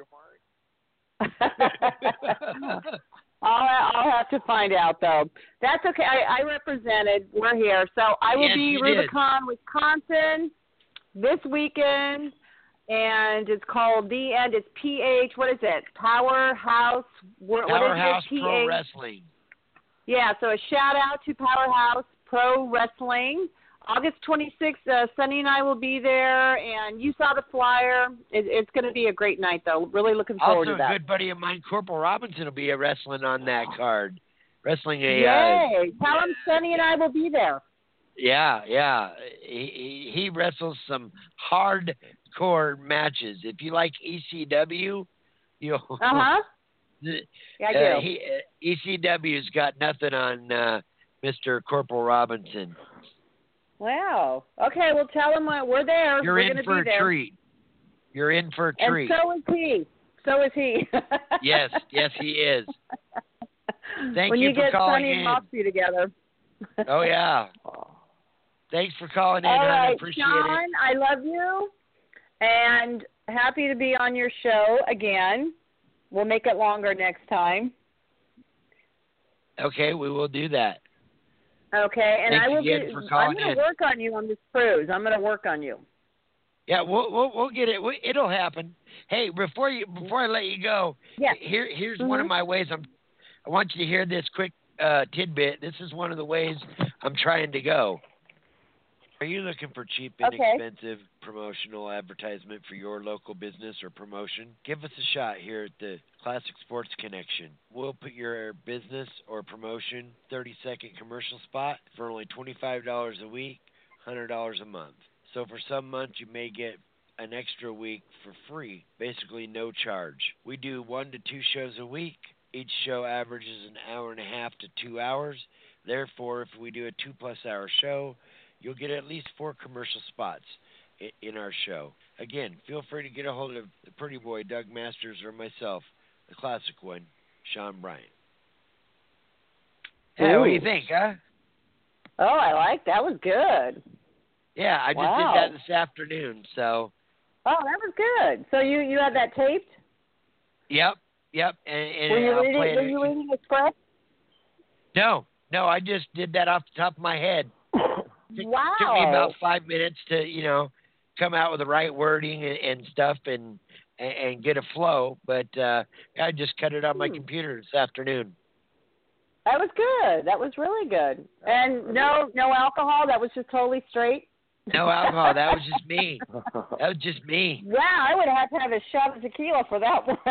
I'll have to find out, though. That's okay. I represented. We're here. So I will Yes, be you did. Rubicon, Wisconsin this weekend, and it's called The End. It's PH. What is it? Powerhouse. What Powerhouse is it? Pro Wrestling. Yeah, so a shout-out to Powerhouse Pro Wrestling. August 26th, Sonny and I will be there, and you saw the flyer. It's going to be a great night, though. Really looking forward to that. Also, a good buddy of mine, Corporal Robinson, will be wrestling on that card. Wrestling a... Yay! Tell him Sonny and I will be there. Yeah. He wrestles some hardcore matches. If you like ECW, you'll... Uh-huh. Yeah, I do. ECW's got nothing on Mr. Corporal Robinson. Wow. Okay, well, tell him we're there. You're we're in gonna for be a there. treat. You're in for a treat. And so is he. So is he. Yes, he is. Thank when you for calling Sonny in. and Moxie together. Oh, yeah. Thanks for calling in, All hon. right, I appreciate Sean, it. I love you, and happy to be on your show again. We'll make it longer next time. Okay, we will do that. Okay, and Thanks I will again be. for I'm calling going in. to work on you on this cruise. I'm going to work on you. Yeah, we'll get it. It'll happen. Hey, before I let you go, Yeah. Here's one of my ways. I want you to hear this quick tidbit. This is one of the ways I'm trying to go. Are you looking for cheap, inexpensive promotional advertisement for your local business or promotion? Give us a shot here at the Classic Sports Connection. We'll put your business or promotion 30-second commercial spot for only $25 a week, $100 a month. So for some months, you may get an extra week for free, basically no charge. We do 1 to 2 shows a week. Each show averages an hour and a half to 2 hours. Therefore, if we do a 2+ hour show, you'll get at least 4 commercial spots in our show. Again, feel free to get a hold of the pretty boy, Doug Masters, or myself, the classic one, Sean Bryant. Hey, what do you think, huh? Oh, I like that. Was good. Yeah, I just did that this afternoon, so. Oh, that was good. So you had that taped? Yep. And were you reading a script? No, I just did that off the top of my head. Wow. Took me about 5 minutes to, come out with the right wording and stuff and get a flow. But I just cut it on my computer this afternoon. That was good. That was really good. And no alcohol. That was just totally straight. No alcohol. That was just me. Wow, I would have a shot of tequila for that one.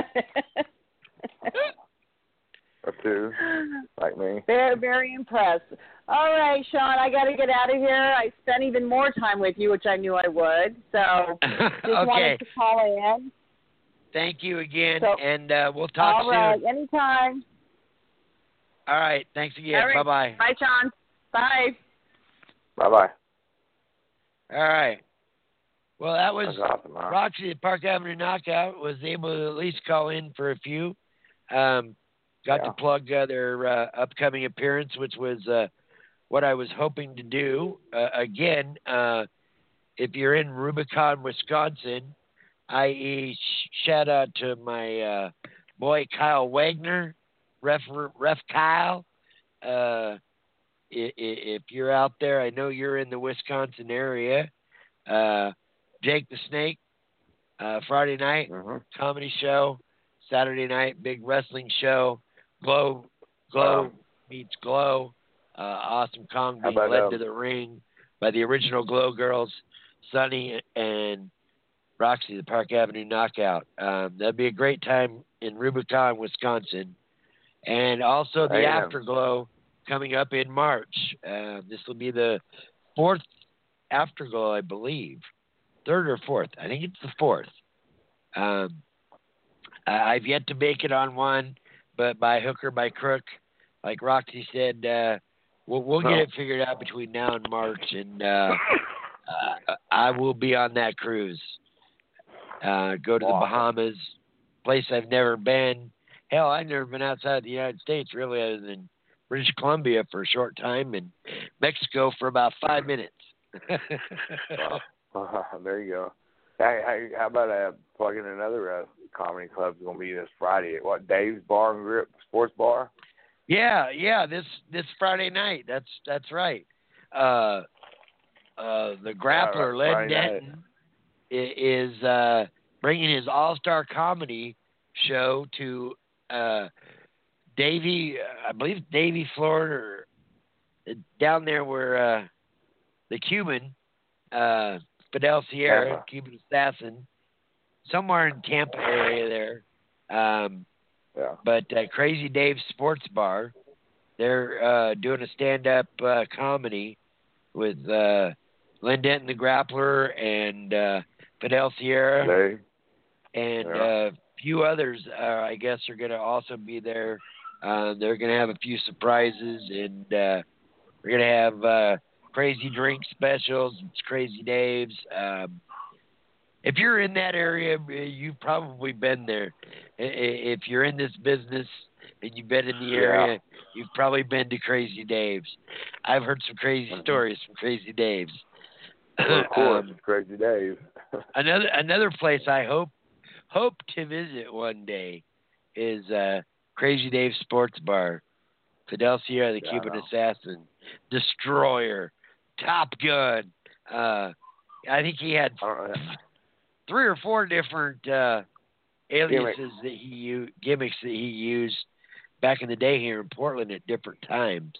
Or 2, like me. Very, very impressed. All right, Sean, I got to get out of here. I spent even more time with you, which I knew I would. So just wanted to call in. Thank you again, so, and we'll talk soon. All right, anytime. All right, thanks again. Right. Bye-bye. Bye, Sean. Bye. Bye-bye. All right. Well, that was awesome, huh? Roxy at Park Avenue Knockout was able to at least call in for a few. Got to plug their upcoming appearance, which was what I was hoping to do. Again, if you're in Rubicon, Wisconsin, i.e. shout out to my boy Kyle Wagner, Ref Kyle. If you're out there, I know you're in the Wisconsin area. Jake the Snake, Friday night comedy show, Saturday night big wrestling show. Glow meets Glow. Awesome Kong being led to the ring by the original Glow girls, Sonny and Roxy, the Park Avenue Knockout. That'd be a great time in Rubicon, Wisconsin. And also the Afterglow coming up in March. This will be the 4th Afterglow, I believe. 3rd or 4th. I think it's the 4th. I've yet to make it on one, but by hook or by crook, like Roxy said, we'll get it figured out between now and March. And I will be on that cruise. Go to the Bahamas, place I've never been. Hell, I've never been outside the United States, really, other than British Columbia for a short time and Mexico for about 5 minutes. There you go. Hey, how about plugging another comedy club is going to be this Friday? What, Dave's Bar and Grip Sports Bar? Yeah, this Friday night. That's right. The grappler, Len Denton, is bringing his all-star comedy show to Davie, I believe Davie, Florida, down there where the Cuban, Fidel Sierra, Cuban assassin, somewhere in Tampa area there. But Crazy Dave's Sports Bar, they're doing a stand-up comedy with Len Denton, the grappler, and Fidel Sierra, and a few others, I guess, are going to also be there. They're going to have a few surprises, and we're going to have crazy drink specials. It's Crazy Dave's. If you're in that area, you've probably been there. If you're in this business and you've been in the area, you've probably been to Crazy Dave's. I've heard some crazy stories from Crazy Dave's. Well, of course, Crazy Dave. another place I hope to visit one day is Crazy Dave's Sports Bar. Fidel Sierra, the Cuban assassin, Destroyer, Top Gun. I think he had 3 or 4 different aliases gimmicks that he used back in the day here in Portland at different times.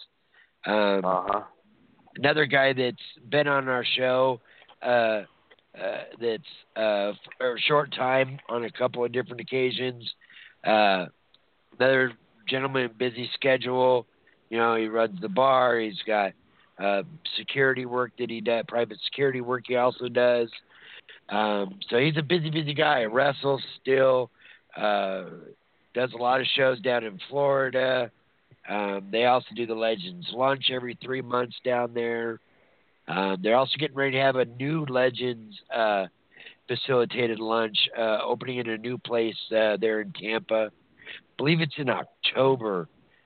Another guy that's been on our show that's for a short time on a couple of different occasions. Another gentleman, busy schedule. You know, he runs the bar. He's got security work that he does, private security work he also does. So he's a busy guy. Wrestles still. Does a lot of shows down in Florida. They also do the Legends Lunch every 3 months down there. They're also getting ready to have a new Legends facilitated lunch opening in a new place there in Tampa. I believe it's in October.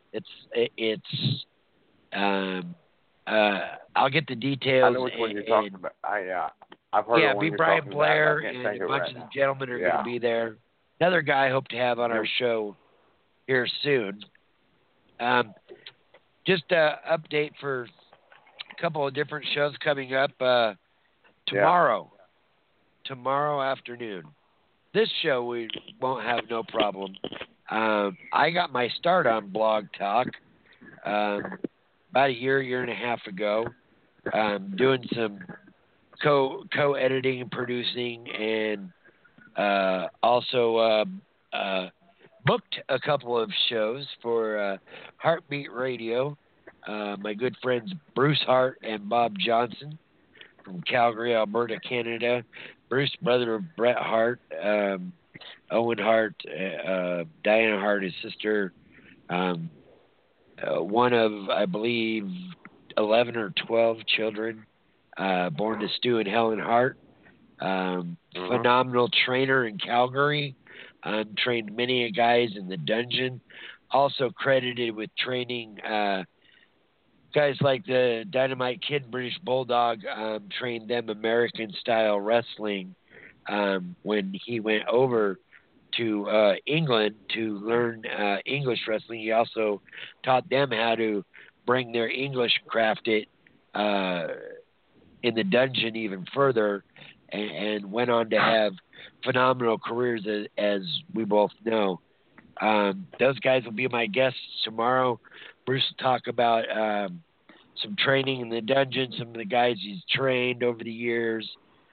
I'll get the details. I know which one you're talking about. I've heard of one you're Brian talking Blair about. and a bunch of the gentlemen are going to be there. Another guy I hope to have on our show here soon. Just an update for a couple of different shows coming up tomorrow afternoon. This show we won't have no problem. I got my start on Blog Talk about a year and a half ago, doing some co-editing and producing, and also booked a couple of shows for Heartbeat Radio. My good friends Bruce Hart and Bob Johnson from Calgary, Alberta, Canada. Bruce, brother of Bret Hart, Owen Hart, Diana Hart, his sister, one of, I believe, 11 or 12 children, born to Stu and Helen Hart. Phenomenal trainer in Calgary. Trained many guys in the dungeon. Also credited with training guys like the Dynamite Kid, British Bulldog. Trained them American-style wrestling when he went over to England to learn English wrestling. He also taught them how to bring their English crafted in the dungeon even further, and went on to have phenomenal careers, as we both know. Those guys will be my guests tomorrow. Bruce will talk about some training in the dungeon, some of the guys he's trained over the years.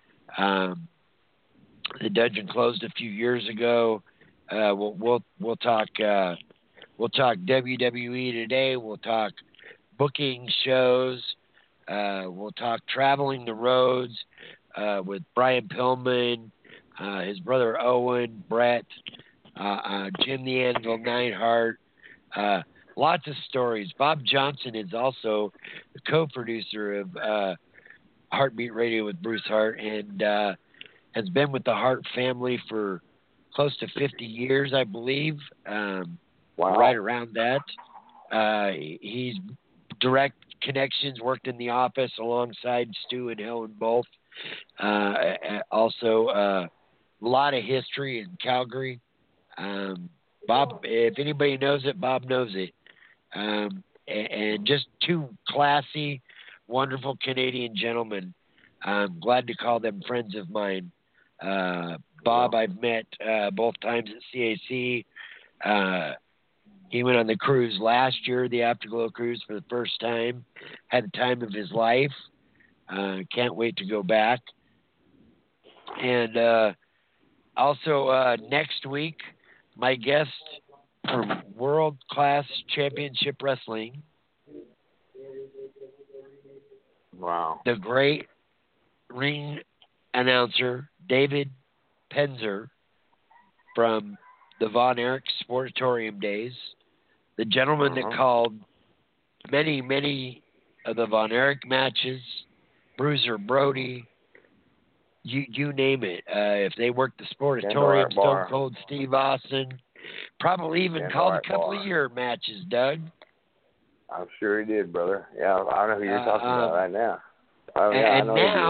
The dungeon closed a few years ago. We'll talk WWE today. We'll talk booking shows. We'll talk traveling the roads with Brian Pillman, his brother Owen, Brett, Jim the Anvil Neidhart. Lots of stories. Bob Johnson is also the co-producer of Heartbeat Radio with Bruce Hart, and has been with the Hart family for close to 50 years, I believe. Wow. Right around that. He's direct connections, worked in the office alongside Stu and Helen both. Also, a lot of history in Calgary. Bob, if anybody knows it, Bob knows it. And just two classy, wonderful Canadian gentlemen. I'm glad to call them friends of mine. Bob, I've met both times at CAC. He went on the cruise last year, the Afterglow cruise, for the first time. Had the time of his life. Can't wait to go back. And also next week, my guest from World Class Championship Wrestling. Wow. The great ring announcer, David Penzer, from the Von Erich Sportatorium days. The gentleman that called many, many of the Von Erich matches, Bruiser Brody, you name it. If they worked the Sportatorium, Stone Cold Steve Austin, probably even called a couple of your matches, Doug. I'm sure he did, brother. Yeah, I know who you're talking about right now. And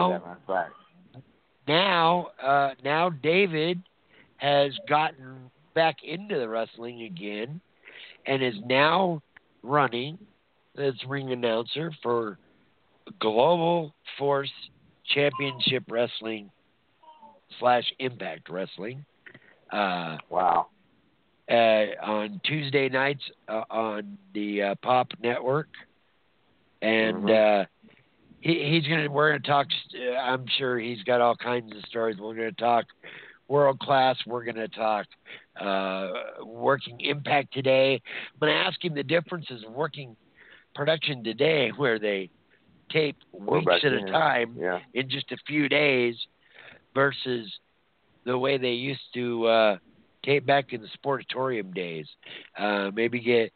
now David has gotten back into the wrestling again and is now running as ring announcer for Global Force Championship Wrestling / Impact Wrestling. Wow. On Tuesday nights on the Pop Network. And we're going to talk, I'm sure he's got all kinds of stories. We're going to talk World Class. We're going to talk working Impact today. I'm going to ask him the differences of working production today, where they tape weeks at a time in just a few days, versus the way they used to tape back in the Sportatorium days. Maybe get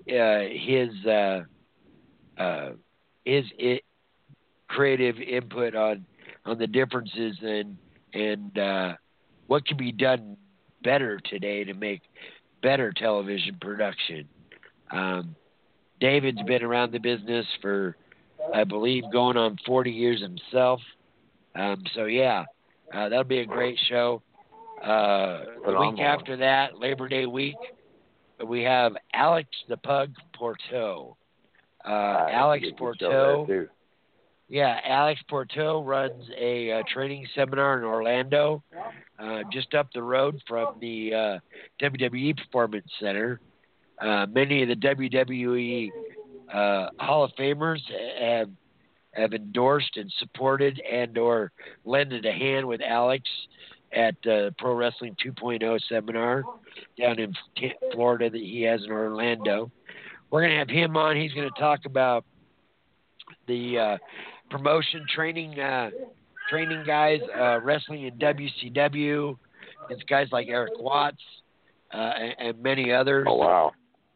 his creative input on the differences and what can be done better today to make better television production. David's been around the business for, I believe, going on 40 years himself. That'll be a great show. The week after that, Labor Day week, we have Alex the Pug Porteau. Alex Porteau. Yeah, Alex Porteau runs a training seminar in Orlando, just up the road from the WWE Performance Center. Many of the WWE Hall of Famers have endorsed and supported and or lended a hand with Alex at Pro Wrestling 2.0 seminar down in Florida that he has in Orlando. We're going to have him on. He's going to talk about the promotion training guys, wrestling in WCW. It's guys like Eric Watts and many others. Oh, wow.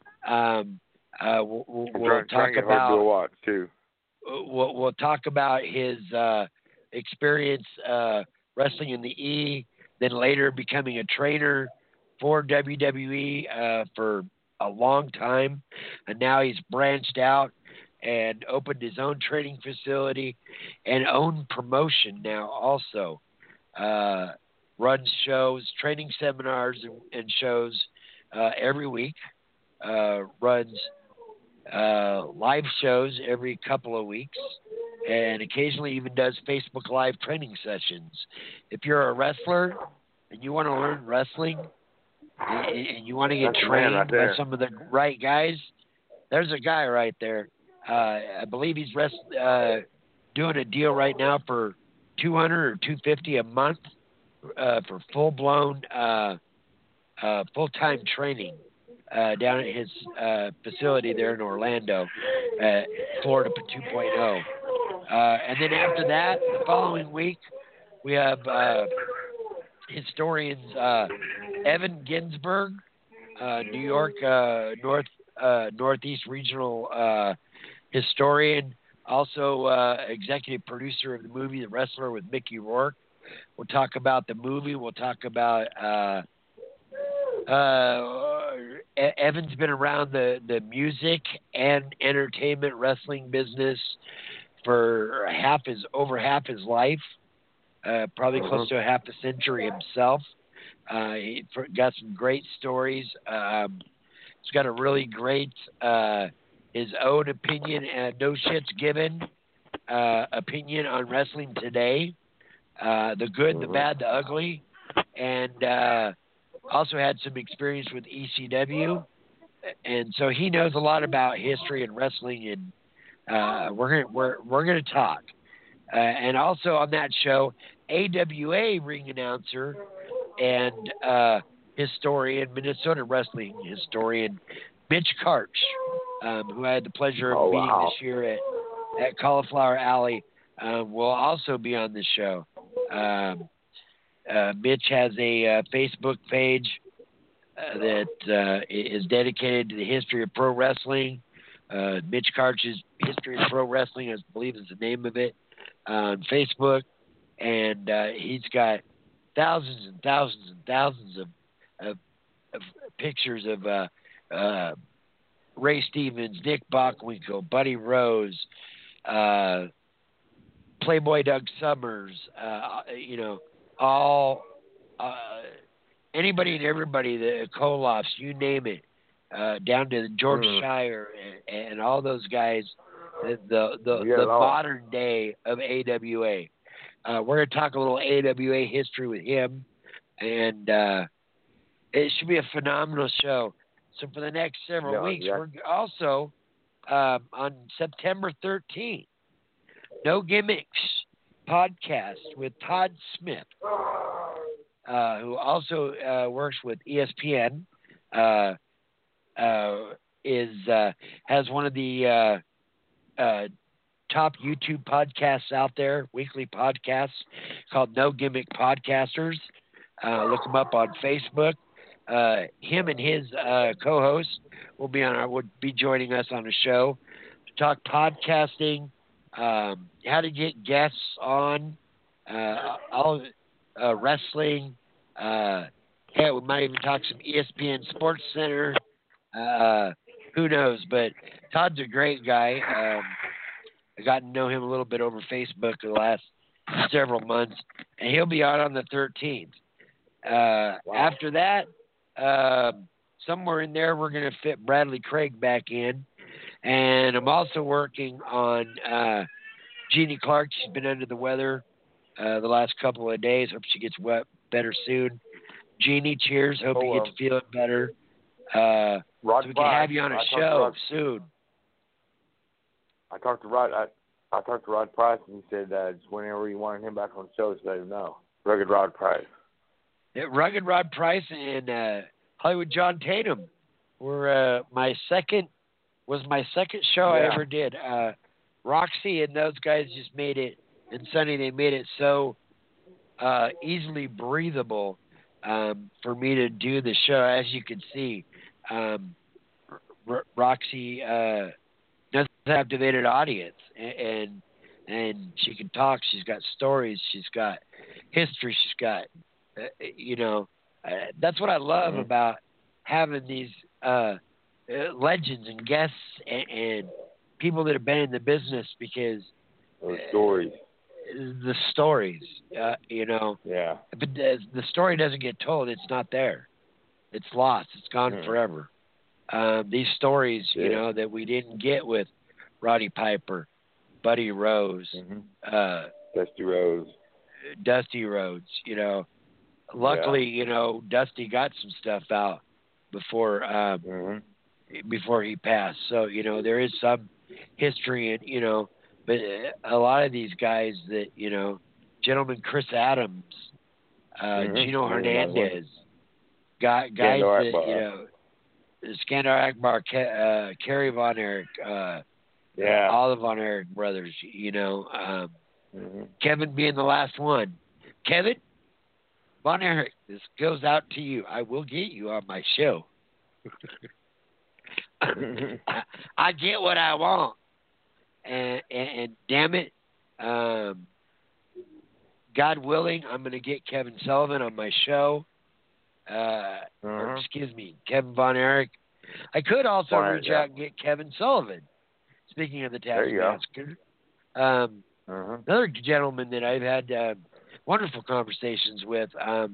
We'll talk about Watts too. We'll talk about his experience wrestling in the E, then later becoming a trainer for WWE for a long time, and now he's branched out and opened his own training facility and own promotion now also. Runs shows, training seminars and shows every week. Runs live shows every couple of weeks, and occasionally even does Facebook Live training sessions. If you're a wrestler and you want to learn wrestling and you want to get trained by some of the right guys, there's a guy right there. I believe he's doing a deal right now for $200 or $250 a month for full-blown full-time training down at his facility there in Orlando, Florida 2.0. And then after that, the following week, we have historians Evan Ginsberg, New York Northeast Regional historian, Also, executive producer of the movie The Wrestler with Mickey Rourke. We'll talk about the movie. We'll talk about Evan's been around the music and entertainment wrestling business for over half his life, probably close to a half a century himself. He got some great stories. He's got a really great his own opinion and no shits given opinion on wrestling today, the good, the bad, the ugly, and also had some experience with ECW, and so he knows a lot about history and wrestling, and we're gonna talk. And also on that show, AWA ring announcer and historian, Minnesota wrestling historian, Mitch Karch, who I had the pleasure of meeting this year at Cauliflower Alley, will also be on the show. Mitch has a Facebook page that is dedicated to the history of pro wrestling. Mitch Karch's History of Pro Wrestling, I believe is the name of it, on Facebook. And he's got thousands and thousands and thousands of pictures of Ray Stevens, Nick Bockwinkel, Buddy Rose, Playboy Doug Summers, all anybody and everybody, the Koloffs, you name it, down to George Shire and all those guys, the modern day of AWA. We're going to talk a little AWA history with him, and it should be a phenomenal show. So for the next several weeks, we're also on September 13th, No Gimmicks podcast with Todd Smith, who also works with ESPN, has one of the top YouTube podcasts out there, weekly podcasts called No Gimmick Podcasters. Look them up on Facebook. Him and his co-host would be joining us on the show to talk podcasting, how to get guests on, all wrestling. We might even talk some ESPN Sports Center. Who knows? But Todd's a great guy. I got to know him a little bit over Facebook the last several months, and he'll be on the 13th. After that, somewhere in there, we're going to fit Bradley Craig back in. And I'm also working on Jeannie Clark. She's been under the weather the last couple of days. Hope she gets better soon. Jeannie, cheers. Hope you get to feel it better. So we can have you on a show soon. I talked to Rod Price, and he said just whenever you wanted him back on the show, just let him know. Rugged Rod Price. Yeah, Rugged Rod Price and Hollywood John Tatum were my second show I ever did. Roxy and those guys just made it, and Sonny, they made it so easily breathable for me to do the show. As you can see, Roxy doesn't have activated audience, and she can talk. She's got stories. She's got history. She's got, that's what I love about having these legends and guests and people that have been in the business, because those stories. The stories, Yeah. But the story doesn't get told. It's not there. It's lost. It's gone forever. These stories, that we didn't get with Roddy Piper, Buddy Rose, Dusty Rhodes. Luckily, Dusty got some stuff out before he passed. So there is some history, and but a lot of these guys that Gentleman Chris Adams, Gino Hernandez, guys that Skandar Akbar, Kerry Von Erich, all the Von Erich brothers, Kevin being the last one. Kevin Von Erich, this goes out to you. I will get you on my show. I get what I want, and and damn it, God willing, I'm going to get Kevin Sullivan on my show. Or, excuse me, Kevin Von Erich. I could also reach out and get Kevin Sullivan. Speaking of the Taskmaster, another gentleman that I've had wonderful conversations with.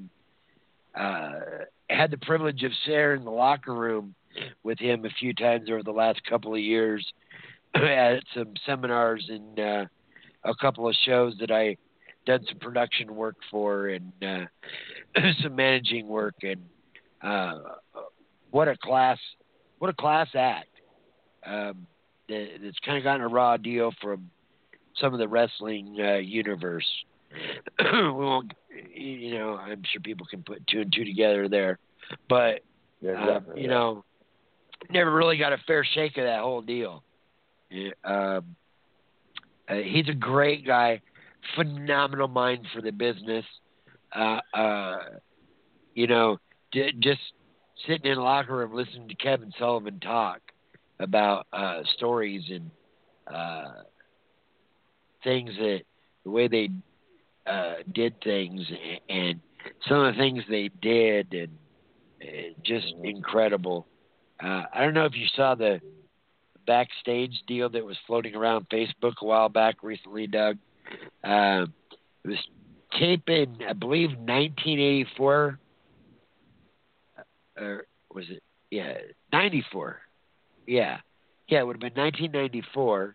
Had the privilege of sharing the locker room with him a few times over the last couple of years at some seminars and a couple of shows that I done some production work for and some managing work, and what a class act. That's kind of gotten a raw deal from some of the wrestling universe. We won't, I'm sure people can put two and two together there, but never really got a fair shake of that whole deal. He's a great guy, phenomenal mind for the business. Just sitting in the locker room listening to Kevin Sullivan talk about stories and things, that the way they did things and some of the things they did, and just incredible. I don't know if you saw the backstage deal that was floating around Facebook a while back recently, Doug. It was taped in, I believe, 1984. Or was it? Yeah, 94. Yeah, it would have been 1994.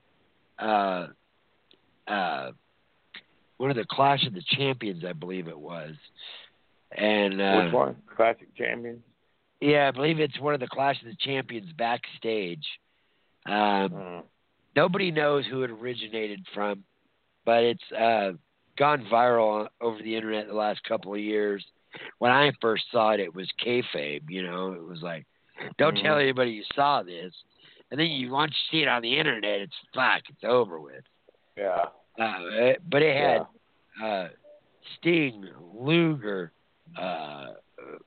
One of the Clash of the Champions, I believe it was. And which one? Classic Champions? Yeah, I believe it's one of the Clash of the Champions backstage. Nobody knows who it originated from, but it's gone viral over the internet the last couple of years. When I first saw it, it was kayfabe. It was like, don't tell anybody you saw this. And then once you see it on the internet, it's over with. Yeah. But it had Sting, Luger, the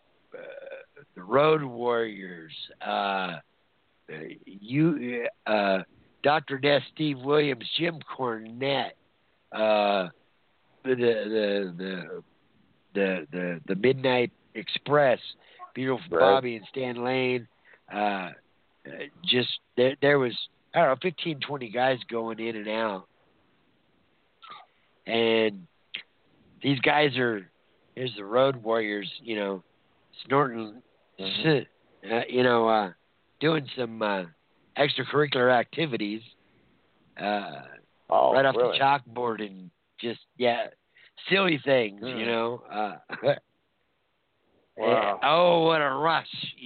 Road Warriors, Dr. Death, Steve Williams, Jim Cornette, the Midnight Express, Beautiful Bobby and Stan Lane. Just there was, 15, 20 guys going in and out. And these guys here's the Road Warriors, snorting, doing some extracurricular activities right off the chalkboard, and just, silly things, Wow. Oh, what a rush,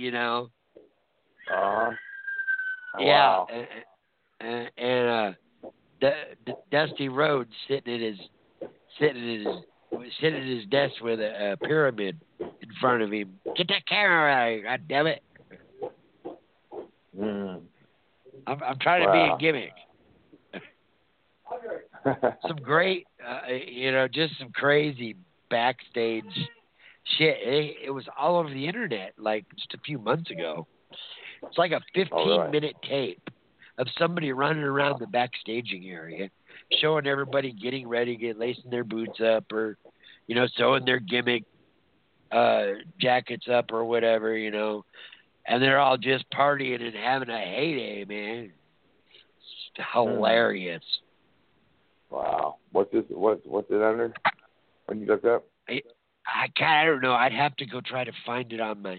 Wow. And Dusty Rhodes sitting at his desk with a pyramid in front of him. Get that camera out of here, God damn it! I'm trying to be a gimmick. Some great, just some crazy backstage shit. It was all over the internet like just a few months ago. It's like a 15-minute tape of somebody running around the backstaging area, showing everybody getting ready, lacing their boots up, or, sewing their gimmick jackets up or whatever, and they're all just partying and having a heyday, man. It's hilarious. Wow. What's it under? When you look up? I don't know. I'd have to go try to find it on my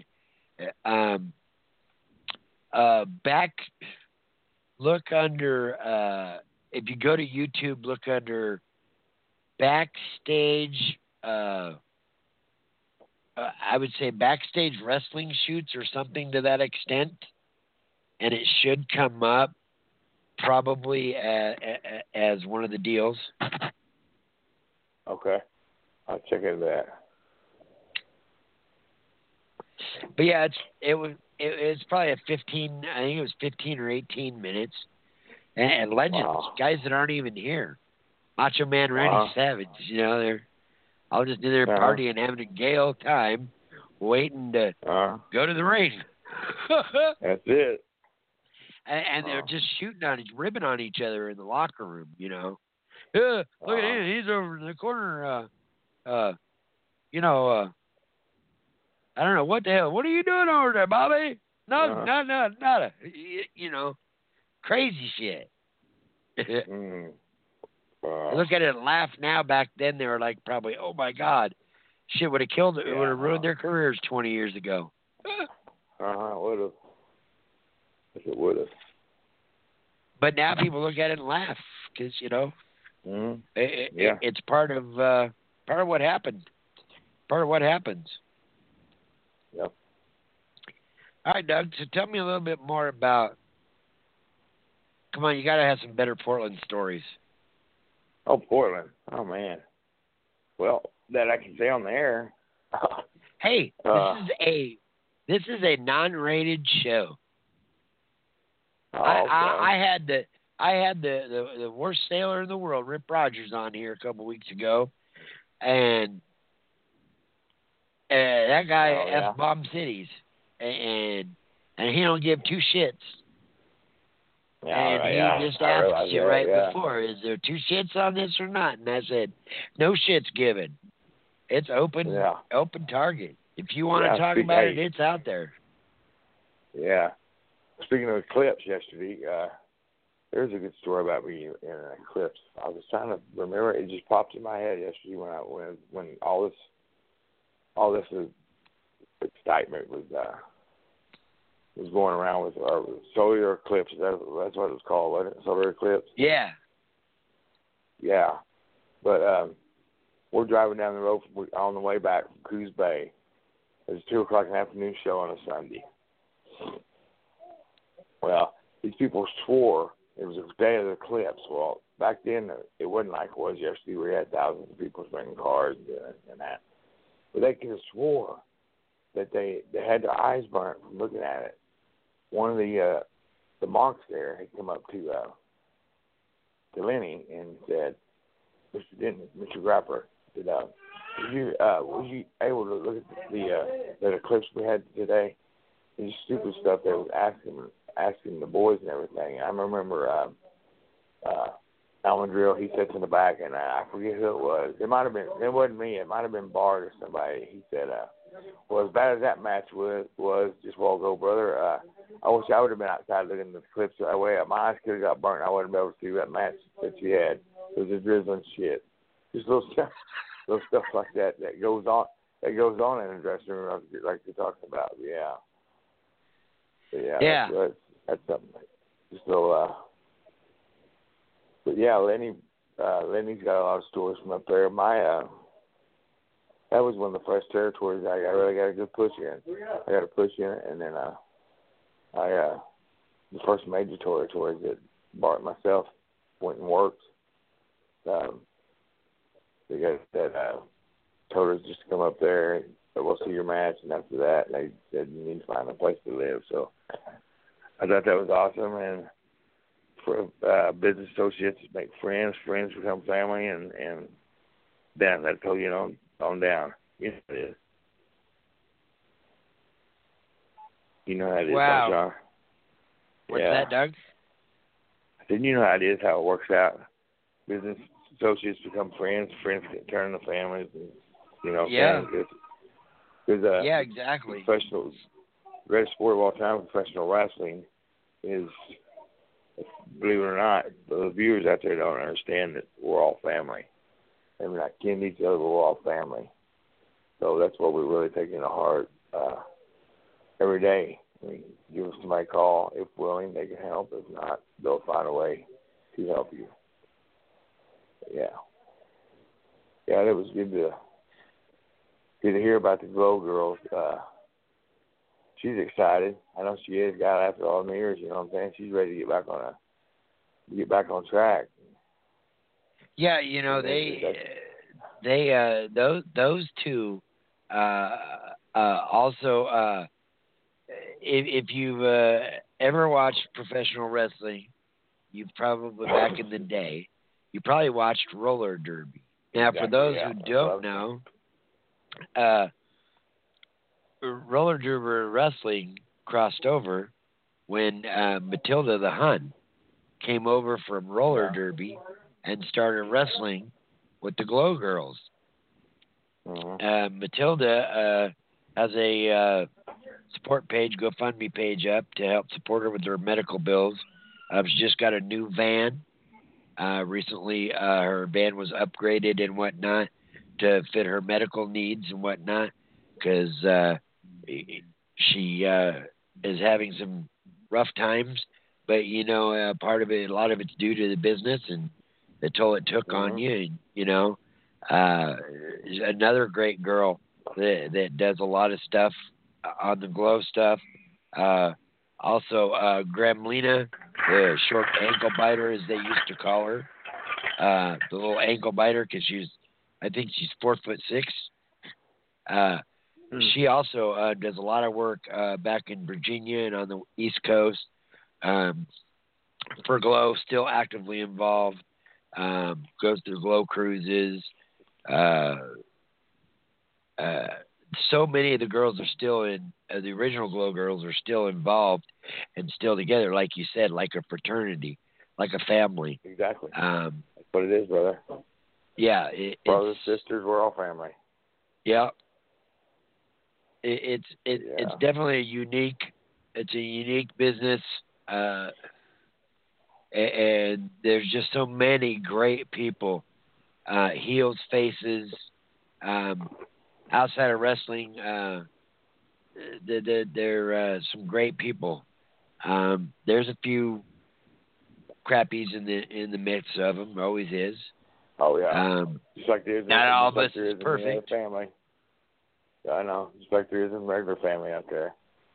look under if you go to YouTube, look under backstage I would say backstage wrestling shoots or something to that extent, and it should come up probably as one of the deals. Okay. I'll check into that. But yeah, it's probably I think it was 15 or 18 minutes. And legends, guys that aren't even here. Macho Man Randy Savage, they're all just in there partying, having a gay old time, waiting to go to the ring. That's it. and they're just ribbing on each other in the locker room. Yeah, look at him. He's over in the corner. I don't know what the hell. What are you doing over there, Bobby? No, not. Crazy shit. Look at it and laugh now. Back then, they were like, probably, oh my God, shit would have killed it. It would have ruined their careers 20 years ago. It would have. It would have. But now people look at it and laugh because it's part of what happened. Part of what happens. Yep. All right, Doug. So tell me a little bit more about. Come on, you got to have some better Portland stories. Oh, Portland. Oh man. Well, that I can say on the air. Hey, this is a non-rated show. I had the worst sailor in the world, Rip Rogers, on here a couple weeks ago, and that guy F-bomb cities, and he don't give two shits. And he just asked you before, is there two shits on this or not? And I said, no shit's given. It's open target. If you want to talk about it, it's out there. Yeah. Speaking of Eclipse yesterday, there's a good story about me in an Eclipse. I was trying to remember. It just popped in my head yesterday when all this excitement was going around with solar eclipse. That's what it was called, wasn't it? Solar eclipse. Yeah. Yeah, but we're driving down the road on the way back from Coos Bay. It was 2:00 in the afternoon show on a Sunday. Well, these people swore it was a day of the eclipse. Well, back then it wasn't like it was yesterday. We had thousands of people bringing cars and that. But they could have swore that they had their eyes burnt from looking at it. One of the monks there had come up to Lenny and said, Mr. Grapper, said, was you able to look at the eclipse we had today? These stupid stuff they was asking the boys and everything. I remember Alan Drill, he sits in the back, and I forget who it was. It wasn't me. It might have been Bart or somebody. He said, well, as bad as that match was just a while ago, brother, I wish I would have been outside looking at the clips that way. My eyes could have got burnt. I wouldn't be able to see that match that you had. It was a drizzling shit. Just little stuff like that goes on in the dressing room, like you're talking about. Yeah. Yeah. That's something. Just so. But yeah, Lenny's got a lot of stories from up there. That was one of the first territories I really got a good push in. I got a push in it, and then the first major territories that Bart and myself went and worked. They got that told us just to come up there and we'll see your match, and after that they said you need to find a place to live. So I thought that was awesome, and for business associates make friends become family, and then that's how on down. You know how it is. You know how it is, wow. John? What's that, Doug? I said, you know how it is, how it works out. Business associates become friends turn into families, and yeah. Because yeah, exactly. Professional, greatest sport of all time, professional wrestling is, believe it or not, the viewers out there don't understand that we're all family. And we're not kidding each other, we're all family. So that's what we're really taking to heart every day. I mean, give somebody a call. If willing, they can help. If not, they'll find a way to help you. Yeah. Yeah, it was good to hear about the Glow Girls. She's excited. I know she is. God, after all the years, you know what I'm saying? She's ready to get back on track. Yeah, those two also. If you've ever watched professional wrestling, you've probably back in the day, you probably watched roller derby. Now, for those who don't know, roller derby wrestling crossed over when Matilda the Hun came over from roller derby and started wrestling with the Glow Girls. Matilda has a support page, GoFundMe page up to help support her with her medical bills. She just got a new van. Recently, her van was upgraded and whatnot to fit her medical needs and whatnot, because she is having some rough times. But, part of it, a lot of it's due to the business and the toll it took on you. And, another great girl that does a lot of stuff on the Glow stuff. Also, Gremlina, the short ankle biter, as they used to call her. The little ankle biter, because I think she's 4'6". She also does a lot of work back in Virginia and on the East Coast for Glow, still actively involved. Goes through Glow cruises. So many of the girls are still in, the original Glow girls are still involved and still together, like you said, like a fraternity, like a family. Exactly. That's what it is, brother. Yeah. Brothers, sisters, we're all family. Yeah. It's definitely it's a unique business. And there's just so many great people, heels, faces, outside of wrestling. There some great people. There's a few crappies in the midst of them. Always is. Oh yeah. Just like there is. Not all of us is perfect. Family. Yeah, I know. Just like there is in regular family out there.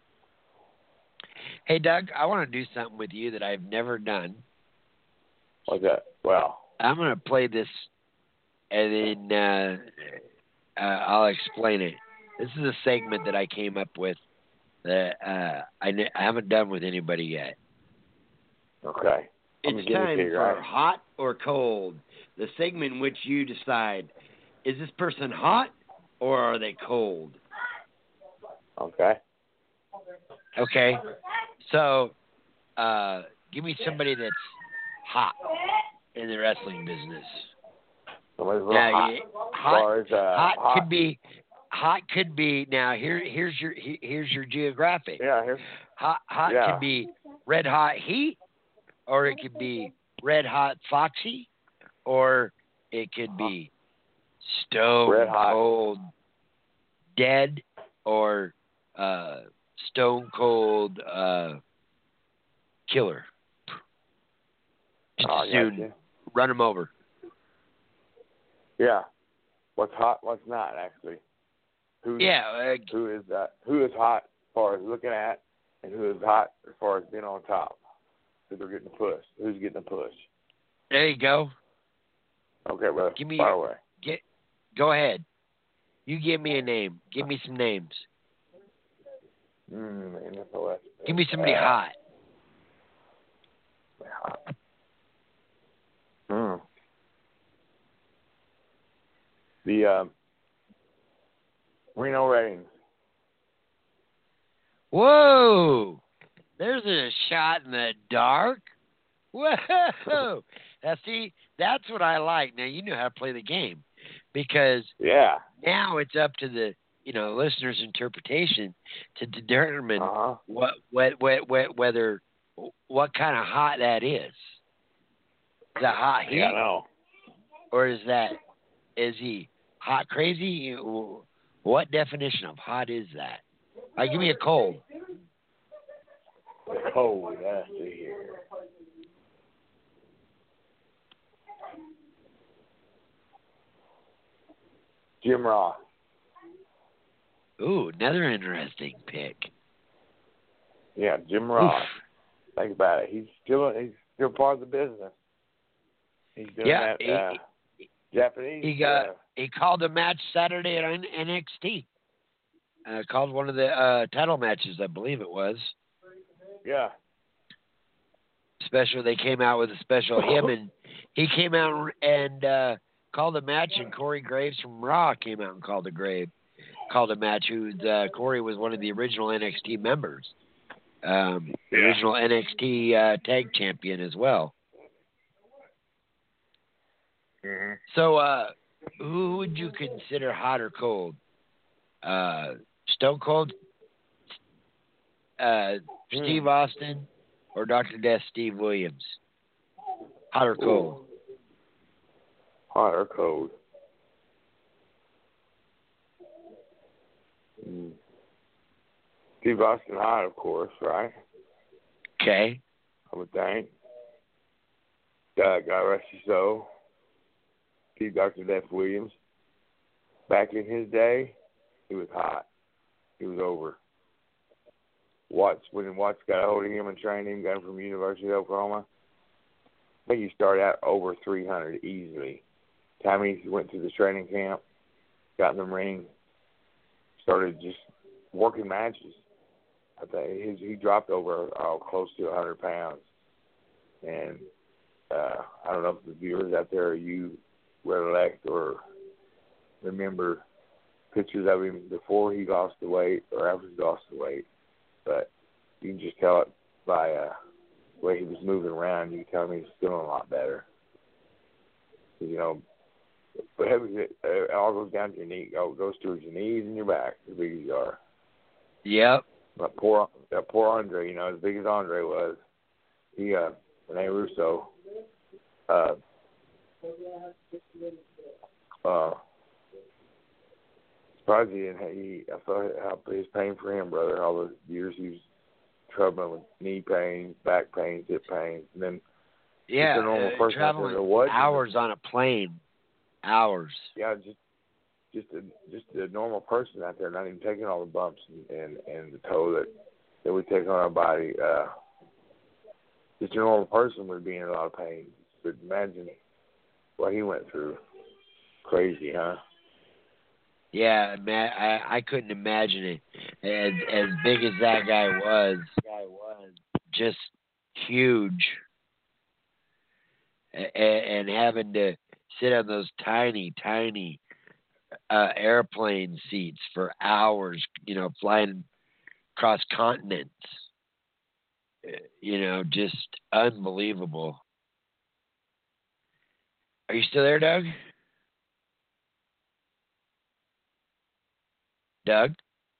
Hey, Doug, I want to do something with you that I've never done. What's that? Well, I'm going to play this, and then I'll explain it. This is a segment that I came up with that I haven't done with anybody yet. Okay. It's time for Hot or Cold, the segment in which you decide, is this person hot or are they cold? Okay. Okay. So, give me somebody that's hot in the wrestling business. Somebody's a little hot could be. Now here's your geographic. Yeah. Here's hot could be Red Hot Heat, or it could be Red Hot Foxy, or it could be Stone Cold Dead, or Stone Cold Killer. Just soon run them over. Yeah. What's hot, what's not, actually. Who is that? Who is hot as far as looking at, and who is hot as far as being on top? Who's getting the push? Who's getting the push? There you go. Okay, brother. Give me fire away. Go ahead. You give me a name. Give me some names. Give me somebody hot. The Reno Reigns. Whoa! There's a shot in the dark. Whoa! Now, see, that's what I like. Now, you know how to play the game, because now it's up to the listener's interpretation to determine what kind of hot that is. Is that hot heat? Yeah, I know. Or is he hot crazy? What definition of hot is that? Give me a cold. Cold, let's see here. Jim Ross. Ooh, another interesting pick. Yeah, Jim Ross. Think about it. He's still part of the business. He's doing that Japanese. He called a match Saturday at NXT. Called one of the title matches, I believe it was. Yeah. Special. They came out with a special. Him and he came out and called a match, and Corey Graves from Raw came out and called a match. Corey was one of the original NXT members, original NXT tag champion as well. Mm-hmm. So, who would you consider hot or cold? Stone Cold Steve Austin or Dr. Death Steve Williams? Hot or cold? Hot or cold? Steve Austin hot, of course, right? Okay. I would think. God rest his soul. Steve Dr. Death Williams. Back in his day, he was hot. He was over. When Watts got a hold of him and trained him, got him from University of Oklahoma, I think he started out over 300 easily. Time he went to the training camp, got in the ring, started just working matches. I think he dropped over close to 100 pounds. And I don't know if the viewers out there, you recollect or remember pictures of him before he lost the weight or after he lost the weight. But you can just tell it by the way he was moving around. You can tell him he's feeling a lot better. You know, but it all goes down to your knee. It goes towards your knees and your back, as big as you are. Yep. But poor Andre, you know, as big as Andre was, he Rene Russo, surprised he didn't. I felt how his pain for him, brother. All the years he was troubling with knee pain, back pain, hip pain, and then yeah, just a normal person traveling hours on a plane, hours. Yeah, just a normal person out there, not even taking all the bumps and the toll that we take on our body. Just a normal person would be in a lot of pain. But imagine what he went through. Crazy, huh? Yeah, man, I couldn't imagine it. As big as that guy was, just huge, and having to sit on those tiny airplane seats for hours, you know, flying across continents, you know, just unbelievable. Are you still there, Doug? Doug?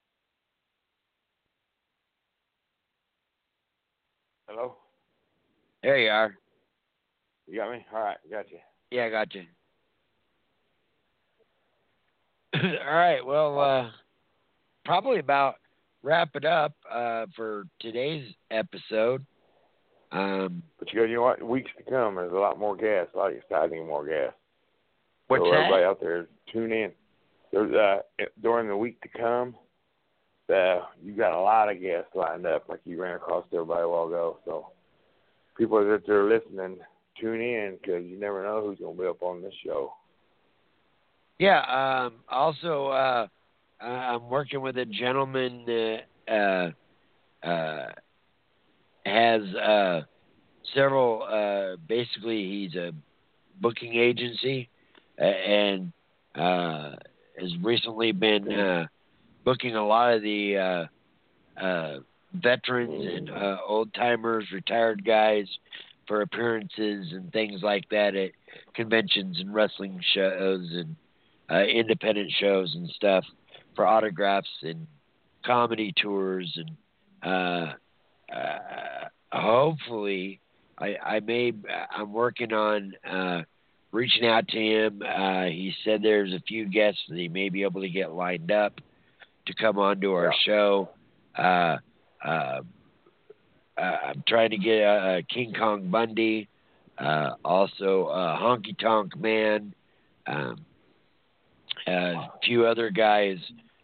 Hello? There you are. You got me? All right, got you. Yeah, I got you. All right, well, probably about wrap it up for today's episode. But you know what? Weeks to come, there's a lot more gas, a lot exciting more gas. What's so that? Everybody out there, tune in. There's during the week to come, you got a lot of guests lined up, like you ran across everybody a while ago. So people that are listening, tune in because you never know who's going to be up on this show. Yeah. Also, I'm working with a gentleman that has several. Basically, he's a booking agency and has recently been booking a lot of the veterans and old-timers, retired guys for appearances and things like that at conventions and wrestling shows and independent shows and stuff for autographs and comedy tours. And hopefully I'm working on reaching out to him. He said there's a few guests that he may be able to get lined up to come on to our show. I'm trying to get King Kong Bundy, also Honky Tonk Man, a few other guys.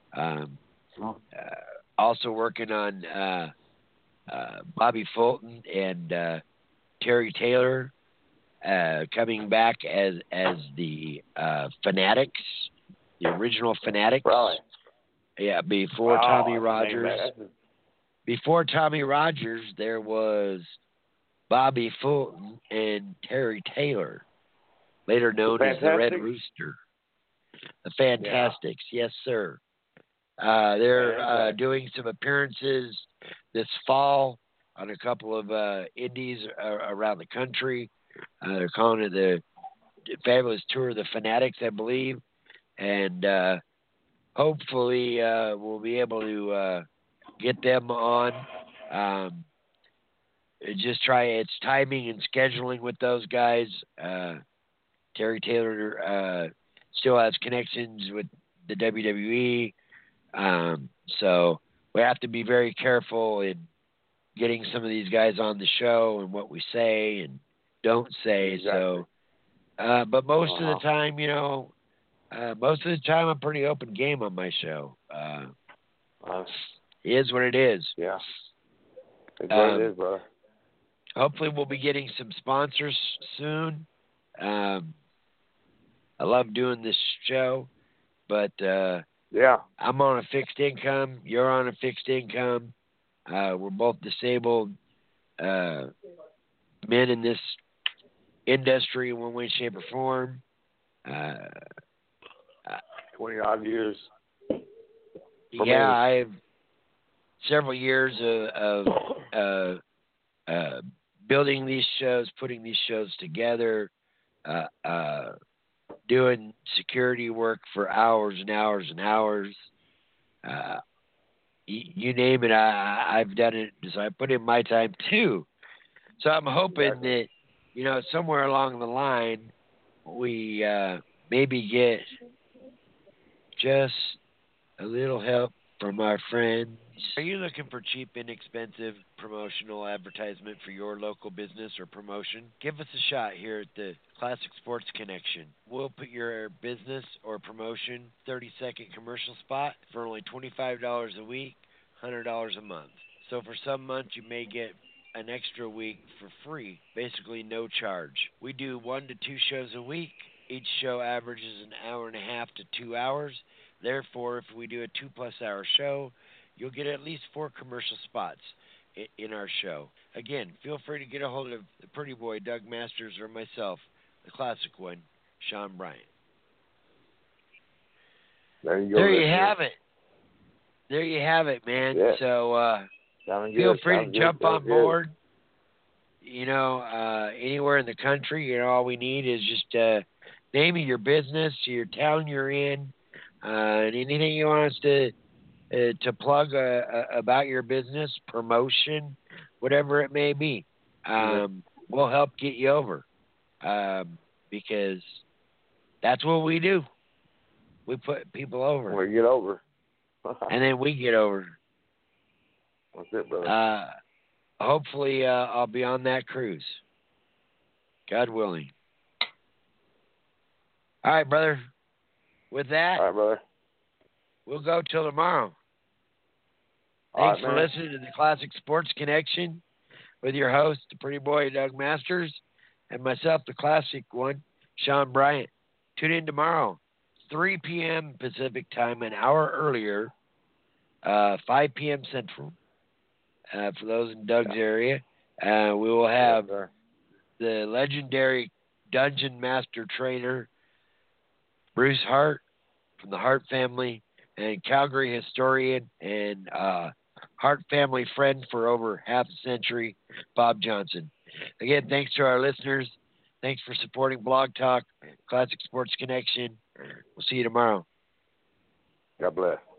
Also working on Bobby Fulton and Terry Taylor coming back as the Fanatics, the original Fanatics. Right. Yeah, before Tommy Rogers. Before Tommy Rogers, there was Bobby Fulton and Terry Taylor, later known as the Red Rooster. The Fantastics, yes, sir. They're doing some appearances this fall on a couple of indies around the country. They're calling it the Fabulous Tour of the Fanatics, I believe. And hopefully we'll be able to get them on. Just try its timing and scheduling with those guys. Terry Taylor still has connections with the WWE. So we have to be very careful in getting some of these guys on the show and what we say and don't say. Exactly. So, but most of the time, I'm pretty open game on my show. It is what it is. Yeah. It's what it is, brother. Hopefully we'll be getting some sponsors soon. I love doing this show, but I'm on a fixed income. You're on a fixed income. We're both disabled men in this industry in one way, shape, or form. 20-odd years. Yeah, I have several years of building these shows, putting these shows together, doing security work for hours and hours and hours. You name it, I've done it. So I put in my time too. So I'm hoping that, somewhere along the line, we maybe get just a little help from our friends. Are you looking for cheap, inexpensive promotional advertisement for your local business or promotion? Give us a shot here at the Classic Sports Connection. We'll put your business or promotion 30-second commercial spot for only $25 a week, $100 a month. So for some months you may get an extra week for free, basically no charge. We do 1 to 2 shows a week. Each show averages an hour and a half to 2 hours. Therefore, if we do a 2+ hour show, you'll get at least 4 commercial spots in our show. Again, feel free to get a hold of the Pretty Boy, Doug Masters, or myself, the classic one, Sean Bryant. There you have it, man. Yeah. So feel free to jump on board. Anywhere in the country, all we need is just name of your business, your town you're in, and anything you want us to plug about your business, promotion, whatever it may be. We'll help get you over because that's what we do. We put people over. We get over. And then we get over. That's it, brother. Hopefully I'll be on that cruise. God willing. All right, brother. With that, all right, brother. We'll go till tomorrow. Thanks for listening to the Classic Sports Connection with your host, the Pretty Boy, Doug Masters, and myself, the classic one, Sean Bryant. Tune in tomorrow, 3 p.m. Pacific time, an hour earlier, 5 p.m. Central. For those in Doug's area, we will have the legendary Dungeon Master Trainer, Bruce Hart, from the Hart family, and Calgary historian and Hart family friend for over half a century, Bob Johnson. Again, thanks to our listeners. Thanks for supporting Blog Talk, Classic Sports Connection. We'll see you tomorrow. God bless.